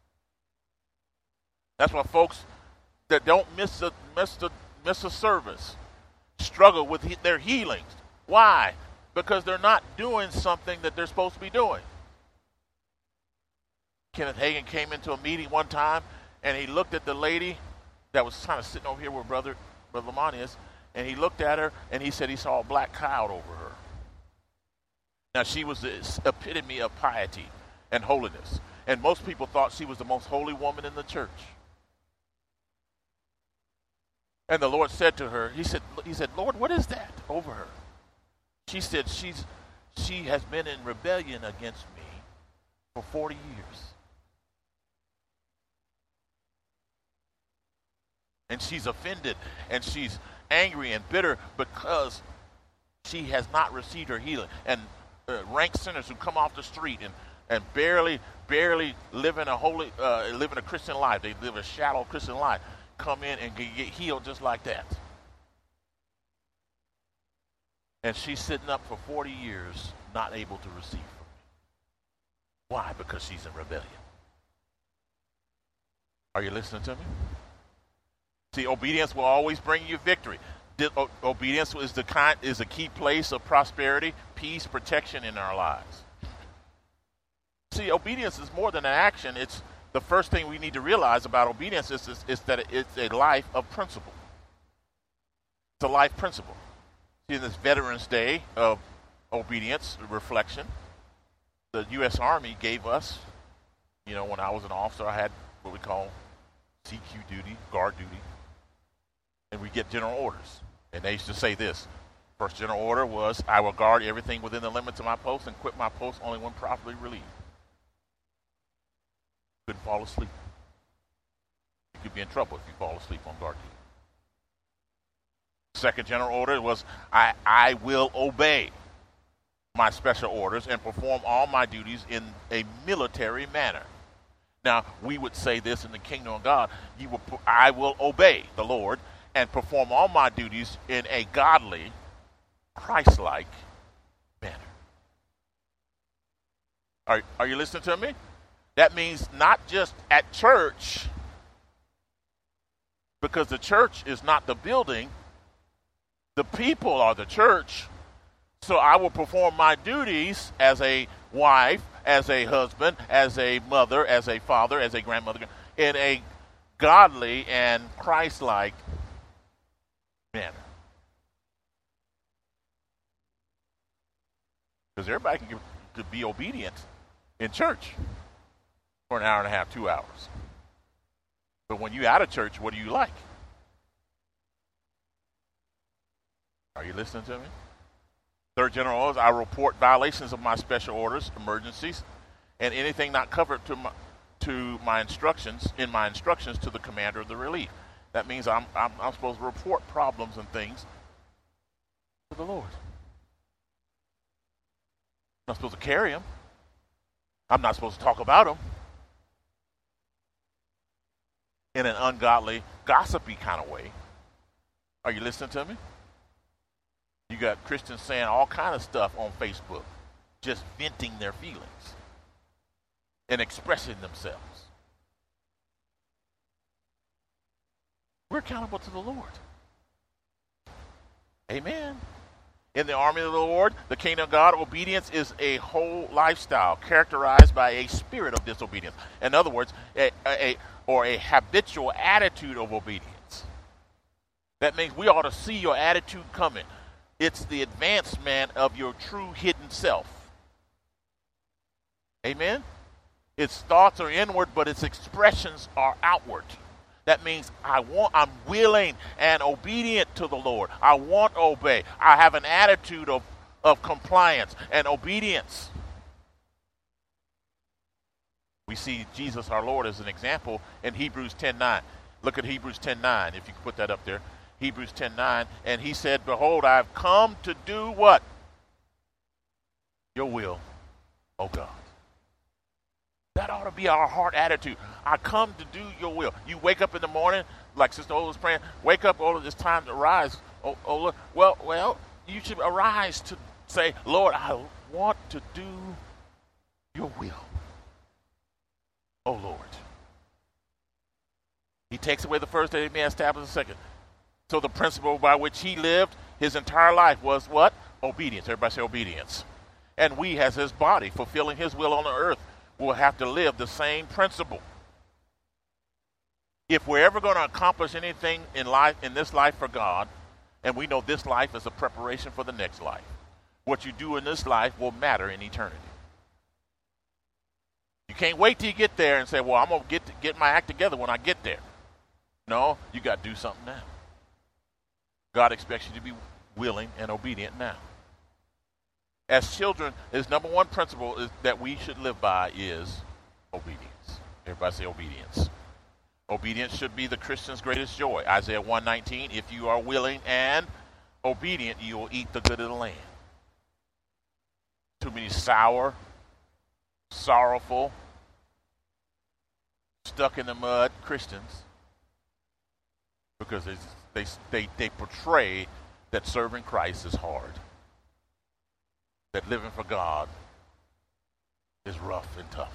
S1: That's why folks that don't miss a, miss a, miss a service struggle with he, their healings. Why? Because they're not doing something that they're supposed to be doing. Kenneth Hagin came into a meeting one time, and he looked at the lady that was kind of sitting over here where Brother, Brother Lamont is, and he looked at her, and he said he saw a black cloud over her. Now, she was the epitome of piety and holiness, and most people thought she was the most holy woman in the church. And the Lord said to her, he said, he said, Lord, what is that over her? She said, she's, she has been in rebellion against me for forty years. And she's offended, and she's angry and bitter because she has not received her healing. And uh, rank sinners who come off the street and, and barely, barely live in a holy, uh, live in a Christian life. They live a shallow Christian life. Come in and get healed just like that. And she's sitting up for forty years, not able to receive from me. Why? Because she's in rebellion. Are you listening to me? See, obedience will always bring you victory. O- obedience is the kind is a key place of prosperity, peace, protection in our lives. See, see, obedience is more than an action. It's the first thing we need to realize about obedience is, is, is that it's a life of principle. It's a life principle. See, in this Veterans Day of obedience reflection, the U S Army gave us, you know, when I was an officer, I had what we call C Q duty, guard duty, and we get general orders. And they used to say this. First general order was, I will guard everything within the limits of my post and quit my post only when properly relieved. Couldn't fall asleep. You could be in trouble if you fall asleep on guard duty. Second general order was, I, I will obey my special orders and perform all my duties in a military manner. Now, we would say this in the kingdom of God, you will, I will obey the Lord and perform all my duties in a godly, Christ-like manner. Are, are you listening to me? That means not just at church, because the church is not the building. The people are the church. So I will perform my duties as a wife, as a husband, as a mother, as a father, as a grandmother, in a godly and Christ-like manner. Because everybody can, can be obedient in church for an hour and a half, two hours. But when you're out of church, what do you like? Are you listening to me? Third general orders, I report violations of my special orders, emergencies, and anything not covered to my, to my instructions, in my instructions to the commander of the relief. That means I'm, I'm, I'm supposed to report problems and things to the Lord. I'm not supposed to carry them. I'm not supposed to talk about them in an ungodly, gossipy kind of way. Are you listening to me? You got Christians saying all kind of stuff on Facebook, just venting their feelings and expressing themselves. We're accountable to the Lord. Amen. In the army of the Lord, the kingdom of God, obedience is a whole lifestyle characterized by a spirit of disobedience. In other words, a, a, or a habitual attitude of obedience. That means we ought to see your attitude coming. It's the advancement of your true hidden self. Amen? Its thoughts are inward, but its expressions are outward. That means I want, I'm willing and obedient to the Lord. I want to obey. I have an attitude of, of compliance and obedience. We see Jesus our Lord as an example in Hebrews ten nine. Look at Hebrews ten nine, if you can put that up there. Hebrews ten nine, and he said, behold, I have come to do what? Your will, oh God. That ought to be our heart attitude. I come to do your will. You wake up in the morning, like Sister Ola was praying, wake up, Ola, it's time to rise. Oh, Ola, well, well, you should arise to say, Lord, I want to do your will. Oh, Lord. He takes away the first that he may establish the second. So the principle by which he lived his entire life was what? Obedience. Everybody say obedience. And we, as his body, fulfilling his will on the earth, will have to live the same principle. If we're ever going to accomplish anything in life, in this life for God, and we know this life is a preparation for the next life, what you do in this life will matter in eternity. You can't wait till you get there and say, well, I'm going to get get my act together when I get there. No, you got to do something now. God expects you to be willing and obedient now. As children, his number one principle is that we should live by is obedience. Everybody say obedience. Obedience should be the Christian's greatest joy. Isaiah one nineteen, if you are willing and obedient, you will eat the good of the land. Too many sour, sorrowful, stuck in the mud Christians because they, they, they, they portray that serving Christ is hard. That living for God is rough and tough.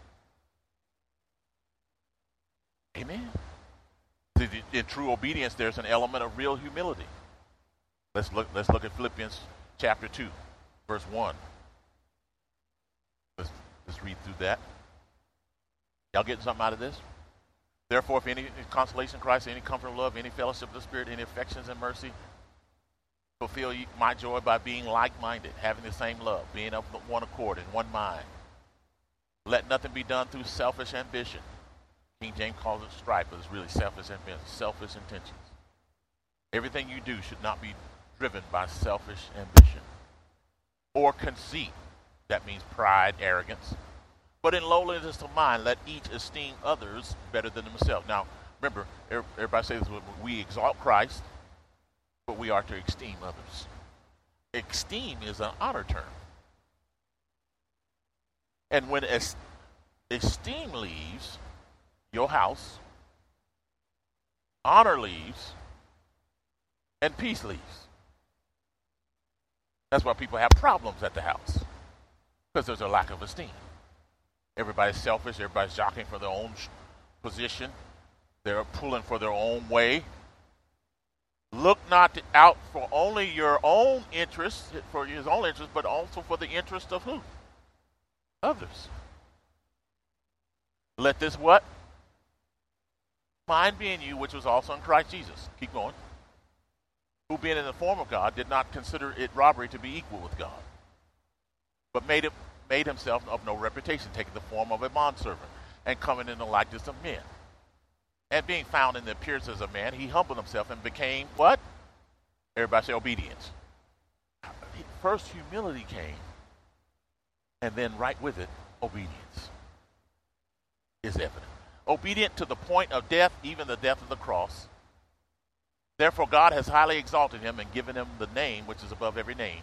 S1: Amen. In true obedience, there's an element of real humility. Let's look. Let's look at Philippians chapter two, verse one. Let's, let's read through that. Y'all getting something out of this? Therefore, if any consolation in Christ, any comfort of love, any fellowship of the Spirit, any affections and mercy, fulfill my joy by being like-minded, having the same love, being of one accord, in one mind. Let nothing be done through selfish ambition. King James calls it strife, but it's really selfish ambition, selfish intentions. Everything you do should not be driven by selfish ambition or conceit. That means pride, arrogance. But in lowliness of mind, let each esteem others better than themselves. Now, remember, everybody says this, we exalt Christ, but we are to esteem others. Esteem is an honor term. And when es- esteem leaves your house, honor leaves, and peace leaves. That's why people have problems at the house, because there's a lack of esteem. Everybody's selfish. Everybody's jockeying for their own position. They're pulling for their own way. Look not out for only your own interests, for his own interests, but also for the interest of who? Others. Let this what? Mind be in you, which was also in Christ Jesus. Keep going. Who being in the form of God did not consider it robbery to be equal with God, but made it made himself of no reputation, taking the form of a bondservant, and coming in the likeness of men. And being found in the appearance as a man, he humbled himself and became what? Everybody say obedience. First humility came, and then right with it, obedience is evident. Obedient to the point of death, even the death of the cross. Therefore God has highly exalted him and given him the name which is above every name,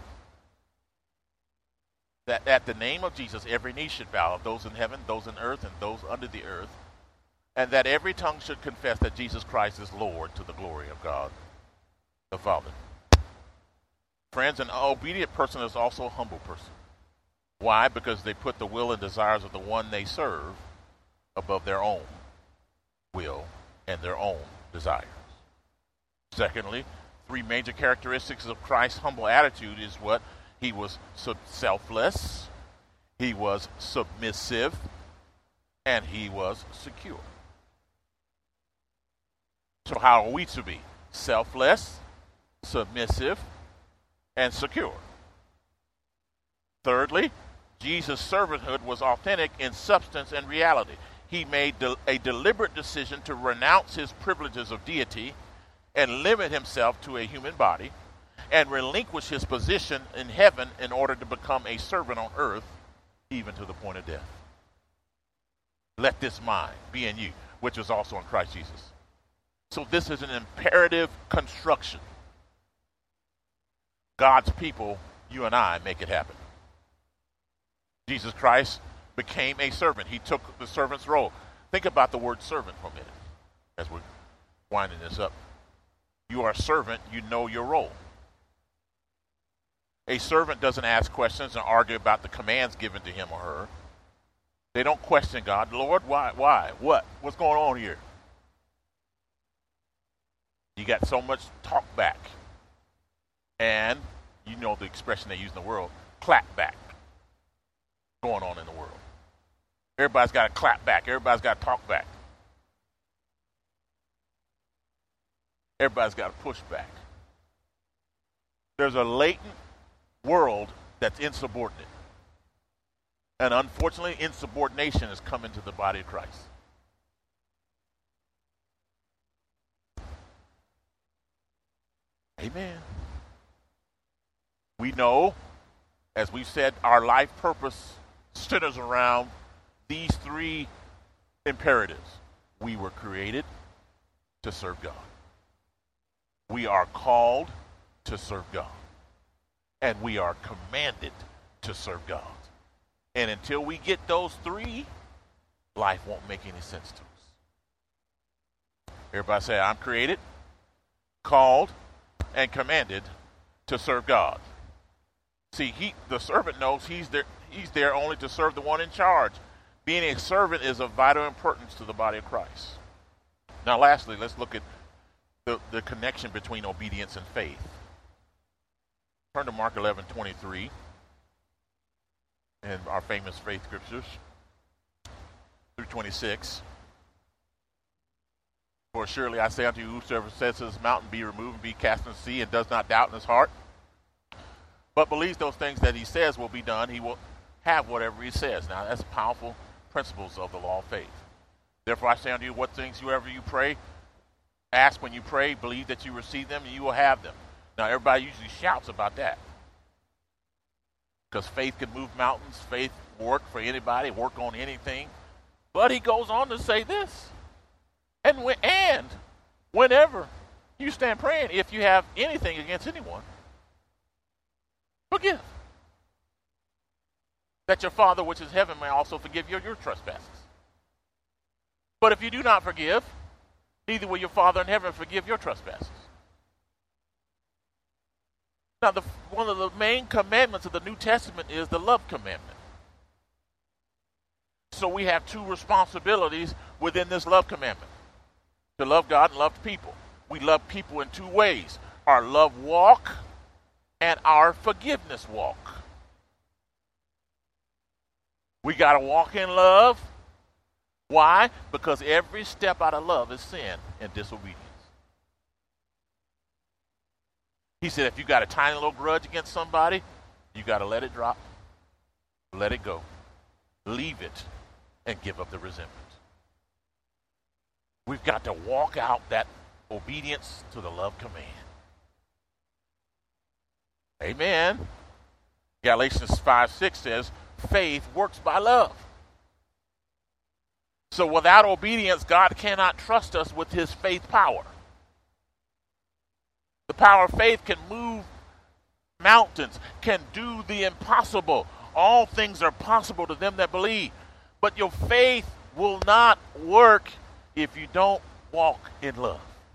S1: that at the name of Jesus every knee should bow, those in heaven, those in earth, and those under the earth, and that every tongue should confess that Jesus Christ is Lord, to the glory of God the Father. Friends, an obedient person is also a humble person. Why? Because they put the will and desires of the one they serve above their own will and their own desires. Secondly, three major characteristics of Christ's humble attitude is what? He was selfless, he was submissive, and he was secure. So how are we to be? Selfless, submissive, and secure. Thirdly, Jesus' servanthood was authentic in substance and reality. He made de- a deliberate decision to renounce his privileges of deity and limit himself to a human body, and relinquish his position in heaven in order to become a servant on earth, even to the point of death. Let this mind be in you, which was also in Christ Jesus. So this is an imperative construction. God's people, you and I, make it happen. Jesus Christ became a servant. He took the servant's role. Think about the word servant for a minute as we're winding this up. You are a servant, you know your role. A servant doesn't ask questions and argue about the commands given to him or her. They don't question God. Lord, why? Why? What? What's going on here? You got so much talk back. And you know the expression they use in the world, clap back, going on in the world. Everybody's got to clap back. Everybody's got to talk back. Everybody's got to push back. There's a latent world that's insubordinate. And unfortunately, insubordination has come into the body of Christ. Amen. We know, as we've said, our life purpose centers around these three imperatives. We were created to serve God. We are called to serve God. And we are commanded to serve God. And until we get those three, life won't make any sense to us. Everybody say, I'm created, called, and commanded to serve God. See, he, the servant knows he's there, he's there only to serve the one in charge. Being a servant is of vital importance to the body of Christ. Now, lastly, let's look at the, the connection between obedience and faith. Turn to Mark eleven twenty-three and our famous faith scriptures. twenty-six. For surely I say unto you, whosoever says to this mountain, be removed and be cast into the sea, and does not doubt in his heart, but believes those things that he says will be done, he will have whatever he says. Now, that's powerful principles of the law of faith. Therefore, I say unto you, what things soever you pray, ask when you pray, believe that you receive them, and you will have them. Now, everybody usually shouts about that, because faith can move mountains, faith work for anybody, work on anything. But he goes on to say this, and, when, and whenever you stand praying, if you have anything against anyone, forgive, that your Father which is in heaven may also forgive you your trespasses. But if you do not forgive, neither will your Father in heaven forgive your trespasses. Now, the, one of the main commandments of the New Testament is the love commandment. So we have two responsibilities within this love commandment: to love God and love people. We love people in two ways: our love walk and our forgiveness walk. We got to walk in love. Why? Because every step out of love is sin and disobedience. He said if you got a tiny little grudge against somebody, you got to let it drop, let it go, leave it, and give up the resentment. We've got to walk out that obedience to the love command. Amen. Galatians five six says, faith works by love. So without obedience, God cannot trust us with his faith power. The power of faith can move mountains, can do the impossible. All things are possible to them that believe. But your faith will not work if you don't walk in love.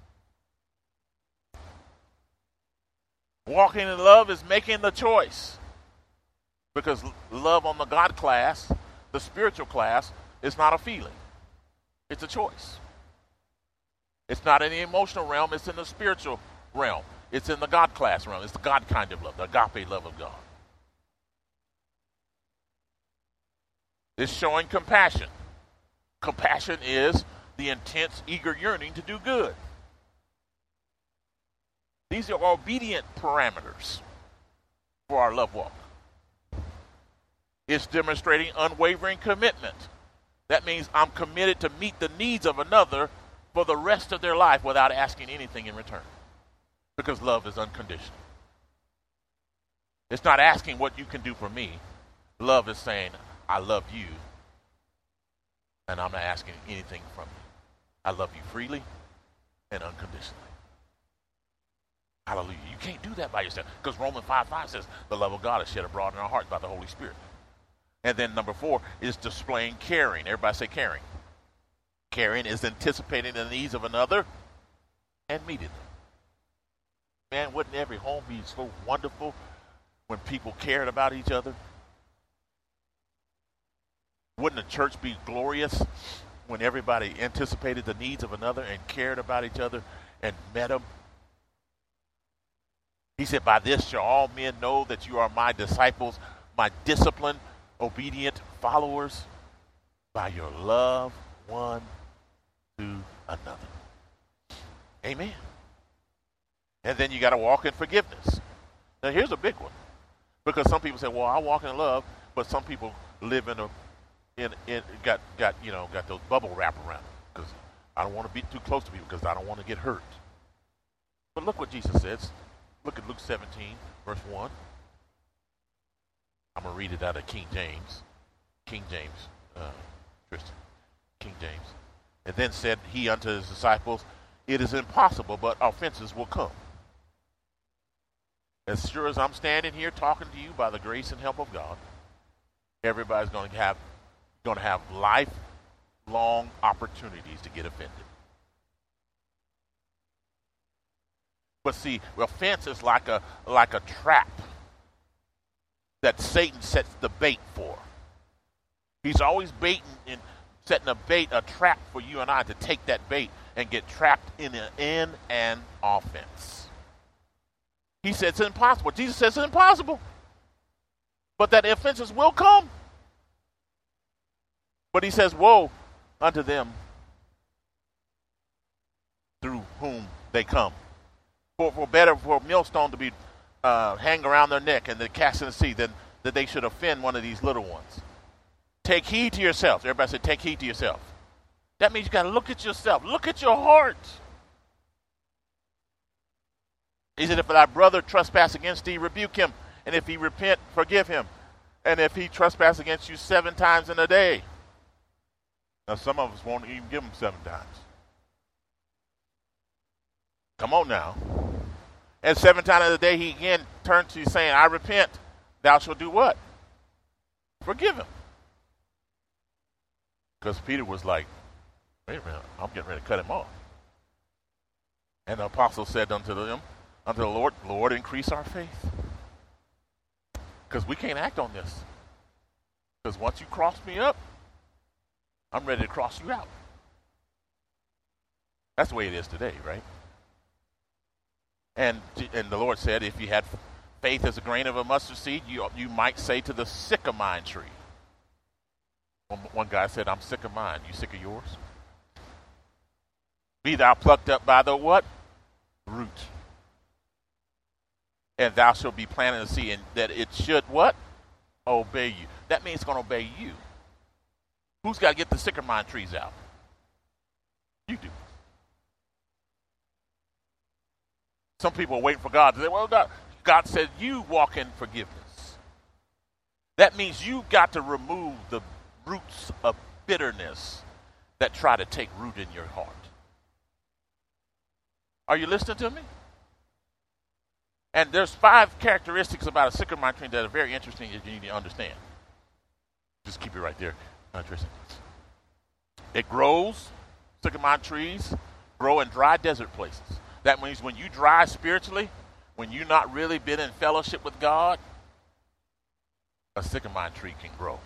S1: Walking in love is making the choice. Because love on the God class, the spiritual class, is not a feeling. It's a choice. It's not in the emotional realm, it's in the spiritual realm. It's in the God class realm. It's the God kind of love, the agape love of God. It's showing compassion. Compassion is the intense, eager yearning to do good. These are obedient parameters for our love walk. It's demonstrating unwavering commitment. That means I'm committed to meet the needs of another for the rest of their life without asking anything in return. Because love is unconditional. It's not asking what you can do for me. Love is saying, I love you, and I'm not asking anything from you. I love you freely and unconditionally. Hallelujah. You can't do that by yourself, because Romans five five says the love of God is shed abroad in our hearts by the Holy Spirit. And then number four is displaying caring. Everybody say caring. Caring is anticipating the needs of another and meeting them. Man, wouldn't every home be so wonderful when people cared about each other? Wouldn't the church be glorious when everybody anticipated the needs of another and cared about each other and met them? He said, by this shall all men know that you are my disciples, my disciplined, obedient followers, by your love one to another. Amen. And then you got to walk in forgiveness. Now here's a big one, because some people say, well, I walk in love, but some people live in a in in got got you know got those bubble wrap around them, because I don't want to be too close to people because I don't want to get hurt. But look what Jesus says. Look at Luke seventeen, verse one. I'm going to read it out of King James. King James, uh, Tristan. King James. And then said he unto his disciples, it is impossible, but offenses will come. As sure as I'm standing here talking to you by the grace and help of God, everybody's going to have going to have lifelong opportunities to get offended. But see, offense is like a like a trap that Satan sets the bait for. He's always baiting and setting a bait, a trap for you and I to take that bait and get trapped in an in an offense. He said it's impossible. Jesus says it's impossible. But that offenses will come. But he says, whoa, unto them through whom they come. For, for better for a millstone to be uh, hang around their neck and then cast in the sea than that they should offend one of these little ones. Take heed to yourself. Everybody said, take heed to yourself. That means you got to look at yourself. Look at your heart. He said, if thy brother trespass against thee, rebuke him. And if he repent, forgive him. And if he trespass against you seven times in a day. Now, some of us won't even give him seven times. Come on now. And seven times in a day, he again turns to you saying, I repent. Thou shalt do what? Forgive him. Because Peter was like, wait a minute, I'm getting ready to cut him off. And the apostle said unto them, unto the Lord, Lord, increase our faith. Because we can't act on this. Because once you cross me up, I'm ready to cross you out. That's the way it is today, right? And and the Lord said, if you had faith as a grain of a mustard seed, you you might say to the sycamore tree. One, one guy said, I'm sick of mine. You sick of yours? Be thou plucked up by the what? Root. And thou shalt be planted in the sea, and that it should what? Obey you. That means it's going to obey you. Who's got to get the sycamore trees out? You do. Some people are waiting for God to say, well, God, God said you walk in forgiveness. That means you got to remove the roots of bitterness that try to take root in your heart. Are you listening to me? And there's five characteristics about a sycamore tree that are very interesting that you need to understand. Just keep it right there. Interesting. It grows, sycamore trees grow in dry desert places. That means when you dry spiritually, when you've not really been in fellowship with God, a sycamore tree can grow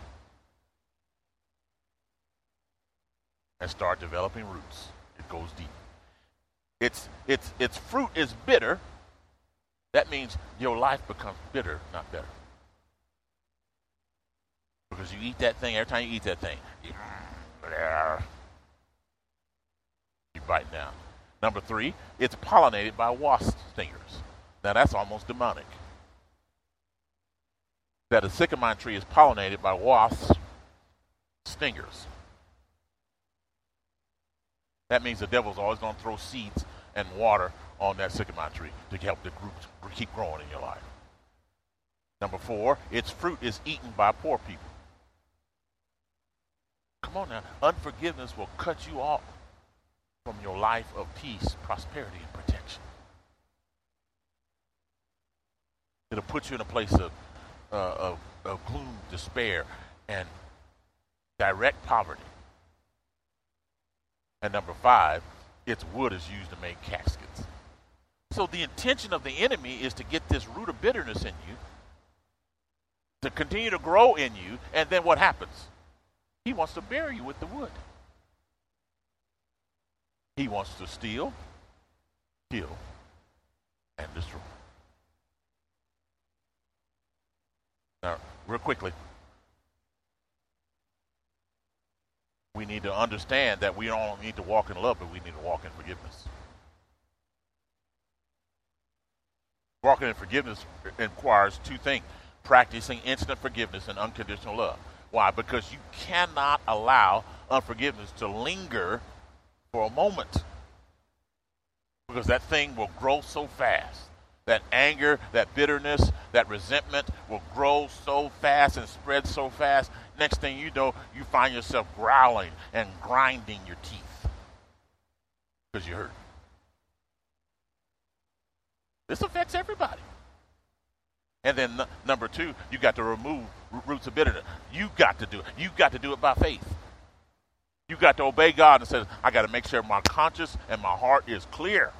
S1: and start developing roots. It goes deep. Its its its fruit is bitter. That means your life becomes bitter, not better. Because you eat that thing, every time you eat that thing, you, you bite down. Number three, it's pollinated by wasp stingers. Now that's almost demonic. That a sycamore tree is pollinated by wasp stingers. That means the devil's always going to throw seeds and water on that sycamore tree to help the roots keep growing in your life. Number four, its fruit is eaten by poor people. Come on now. Unforgiveness will cut you off from your life of peace, prosperity, and protection. It'll put you in a place of, uh, of, of gloom, despair, and direct poverty. And number five, its wood is used to make caskets. So the intention of the enemy is to get this root of bitterness in you, to continue to grow in you, and then what happens? He wants to bury you with the wood. He wants to steal, kill, and destroy. Now, real quickly, we need to understand that we don't need to walk in love, but we need to walk in forgiveness. Walking in forgiveness requires two things: practicing instant forgiveness and unconditional love. Why? Because you cannot allow unforgiveness to linger for a moment. Because that thing will grow so fast. That anger, that bitterness, that resentment will grow so fast and spread so fast. Next thing you know, you find yourself growling and grinding your teeth because you're hurt. This affects everybody. And then n- number two, you got to remove r- roots of bitterness. You got to do it. You got to do it by faith. You got to obey God and say, I got to make sure my conscience and my heart is clear.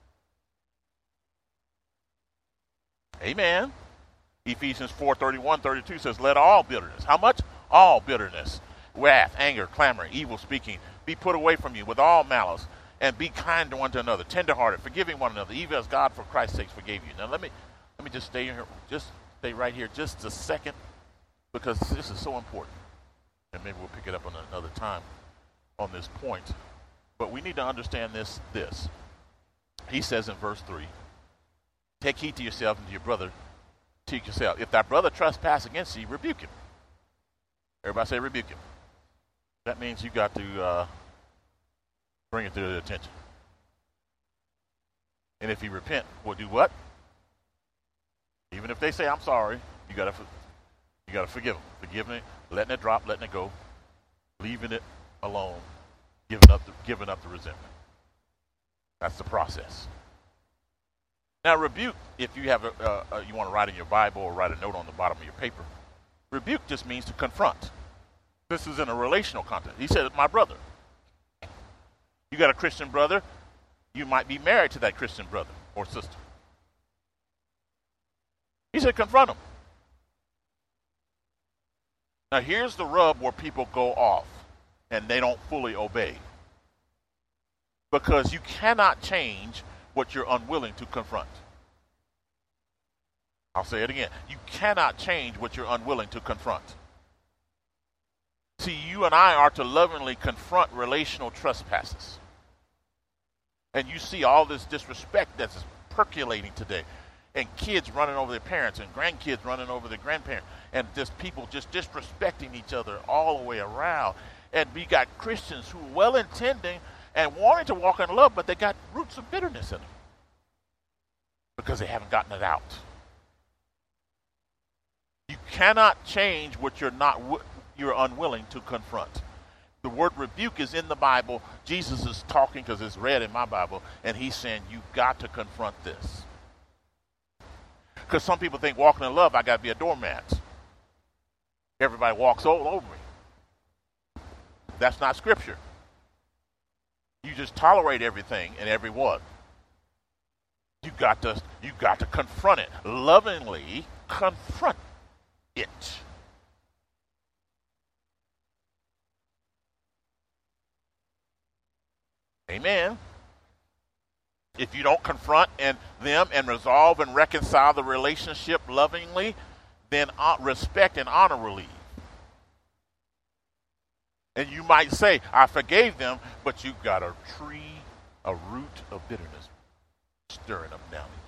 S1: Amen. Ephesians four thirty-one, thirty-two says, let all bitterness, how much? All bitterness, wrath, anger, clamor, evil speaking, be put away from you with all malice, and be kind to one to another, tenderhearted, forgiving one another, even as God for Christ's sake forgave you. Now let me let me just stay here, just stay right here just a second, because this is so important. And maybe we'll pick it up on another time. on this point, but we need to understand this. This he says in verse three: "Take heed to yourself and to your brother. Teach yourself. If thy brother trespass against thee, rebuke him." Everybody say rebuke him. That means you got to uh, bring it to their attention. And if he repent, we'll do what? Even if they say, "I'm sorry," you gotta you gotta forgive them. Forgiving it, letting it drop, letting it go, leaving it alone, giving up the, giving up the resentment. That's the process. Now, rebuke, if you have a, uh, uh, you want to write in your Bible or write a note on the bottom of your paper, rebuke just means to confront. This is in a relational context. He said, "My brother." You got a Christian brother, you might be married to that Christian brother or sister. He said, confront him. Now, here's the rub where people go off and they don't fully obey. Because you cannot change what you're unwilling to confront. I'll say it again. You cannot change what you're unwilling to confront. See, you and I are to lovingly confront relational trespasses. And you see all this disrespect that's percolating today. And kids running over their parents and grandkids running over their grandparents. And just people just disrespecting each other all the way around. And we got Christians who are well-intending and wanting to walk in love, but they got roots of bitterness in them. Because they haven't gotten it out. You cannot change what you're not you're unwilling to confront. The word rebuke is in the Bible. Jesus is talking because it's read in my Bible, and he's saying you've got to confront this. Because some people think walking in love, I got to be a doormat. Everybody walks all over me. That's not scripture. You just tolerate everything and everyone. You got to you got to confront it. Lovingly confront it. Amen. If you don't confront and them and resolve and reconcile the relationship lovingly, then respect and honor will leave. And you might say, "I forgave them," but you've got a tree, a root of bitterness stirring up down in you.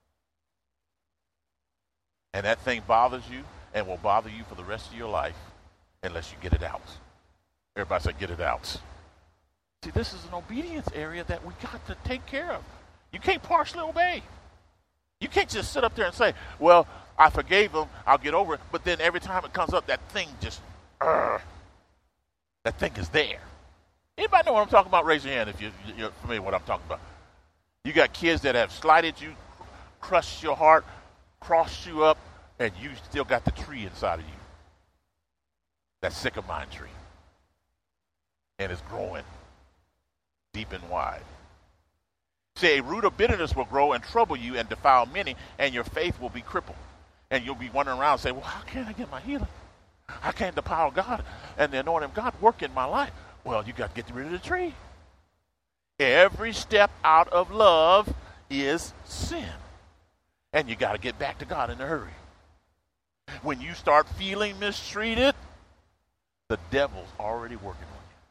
S1: And that thing bothers you and will bother you for the rest of your life unless you get it out. Everybody say, get it out. See, this is an obedience area that we got to take care of. You can't partially obey. You can't just sit up there and say, "Well, I forgave them, I'll get over it," but then every time it comes up, that thing just, uh, that thing is there. Anybody know what I'm talking about? Raise your hand if you, you're familiar with what I'm talking about. You got kids that have slighted you, crushed your heart, crossed you up, and you still got the tree inside of you. That sycamore tree. And it's growing deep and wide. See, a root of bitterness will grow and trouble you and defile many, and your faith will be crippled. And you'll be wandering around and say, "Well, how can I get my healing? How can the power of God and the anointing of God work in my life?" Well, you got to get rid of the tree. Every step out of love is sin. And you got to get back to God in a hurry. When you start feeling mistreated, the devil's already working on you.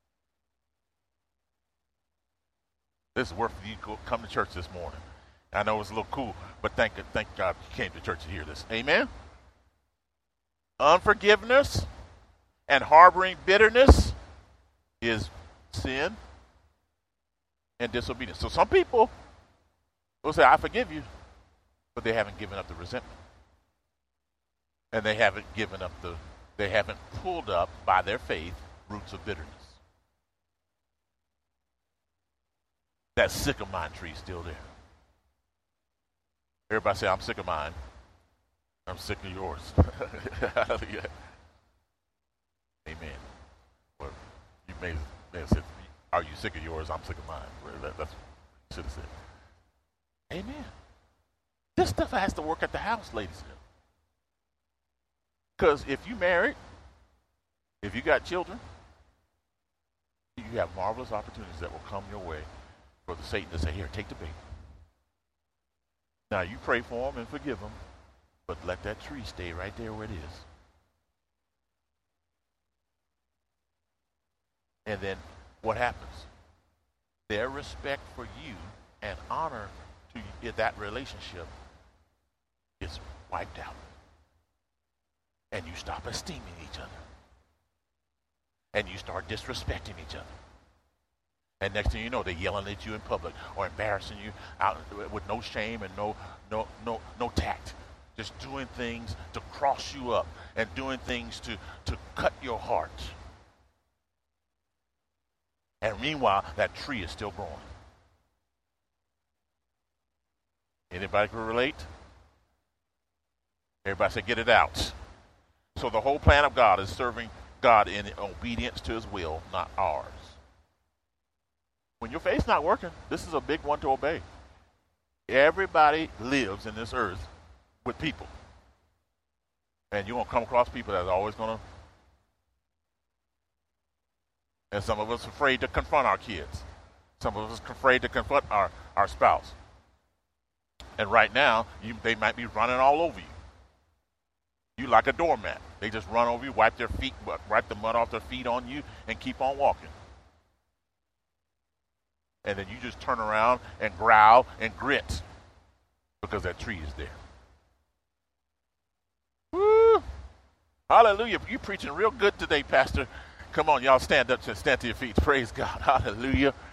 S1: This is worth you to come to church this morning. I know it's a little cool, but thank, thank God you came to church to hear this. Amen? Unforgiveness and harboring bitterness is sin and disobedience. So some people will say, "I forgive you," but they haven't given up the resentment. And they haven't given up the, they haven't pulled up by their faith roots of bitterness. That sycamore tree is still there. Everybody say, "I'm sick of mine. I'm sick of yours." Yeah. Amen. Well, you may, may have said, "Are you sick of yours? I'm sick of mine." Well, that, that's what you should have said. Amen. This stuff has to work at the house, ladies and gentlemen. Because if you married, if you got children, you have marvelous opportunities that will come your way for the Satan to say, "Here, take the baby." Now, you pray for them and forgive them, but let that tree stay right there where it is. And then what happens? Their respect for you and honor to you, that relationship is wiped out. And you stop esteeming each other. And you start disrespecting each other. And next thing you know, they're yelling at you in public or embarrassing you out with no shame and no no no no tact. Just doing things to cross you up and doing things to, to cut your heart. And meanwhile, that tree is still growing. Anybody can relate? Everybody say, get it out. So the whole plan of God is serving God in obedience to his will, not ours. When your faith's not working, this is a big one to obey. Everybody lives in this earth with people. And you're going to come across people that's always going to. And some of us are afraid to confront our kids. Some of us are afraid to confront our, our spouse. And right now, you, they might be running all over you. You like a doormat. They just run over you, wipe their feet, wipe the mud off their feet on you, and keep on walking. And then you just turn around and growl and grit because that tree is there. Woo! Hallelujah. You're preaching real good today, Pastor. Come on, y'all stand up and stand to your feet. Praise God. Hallelujah.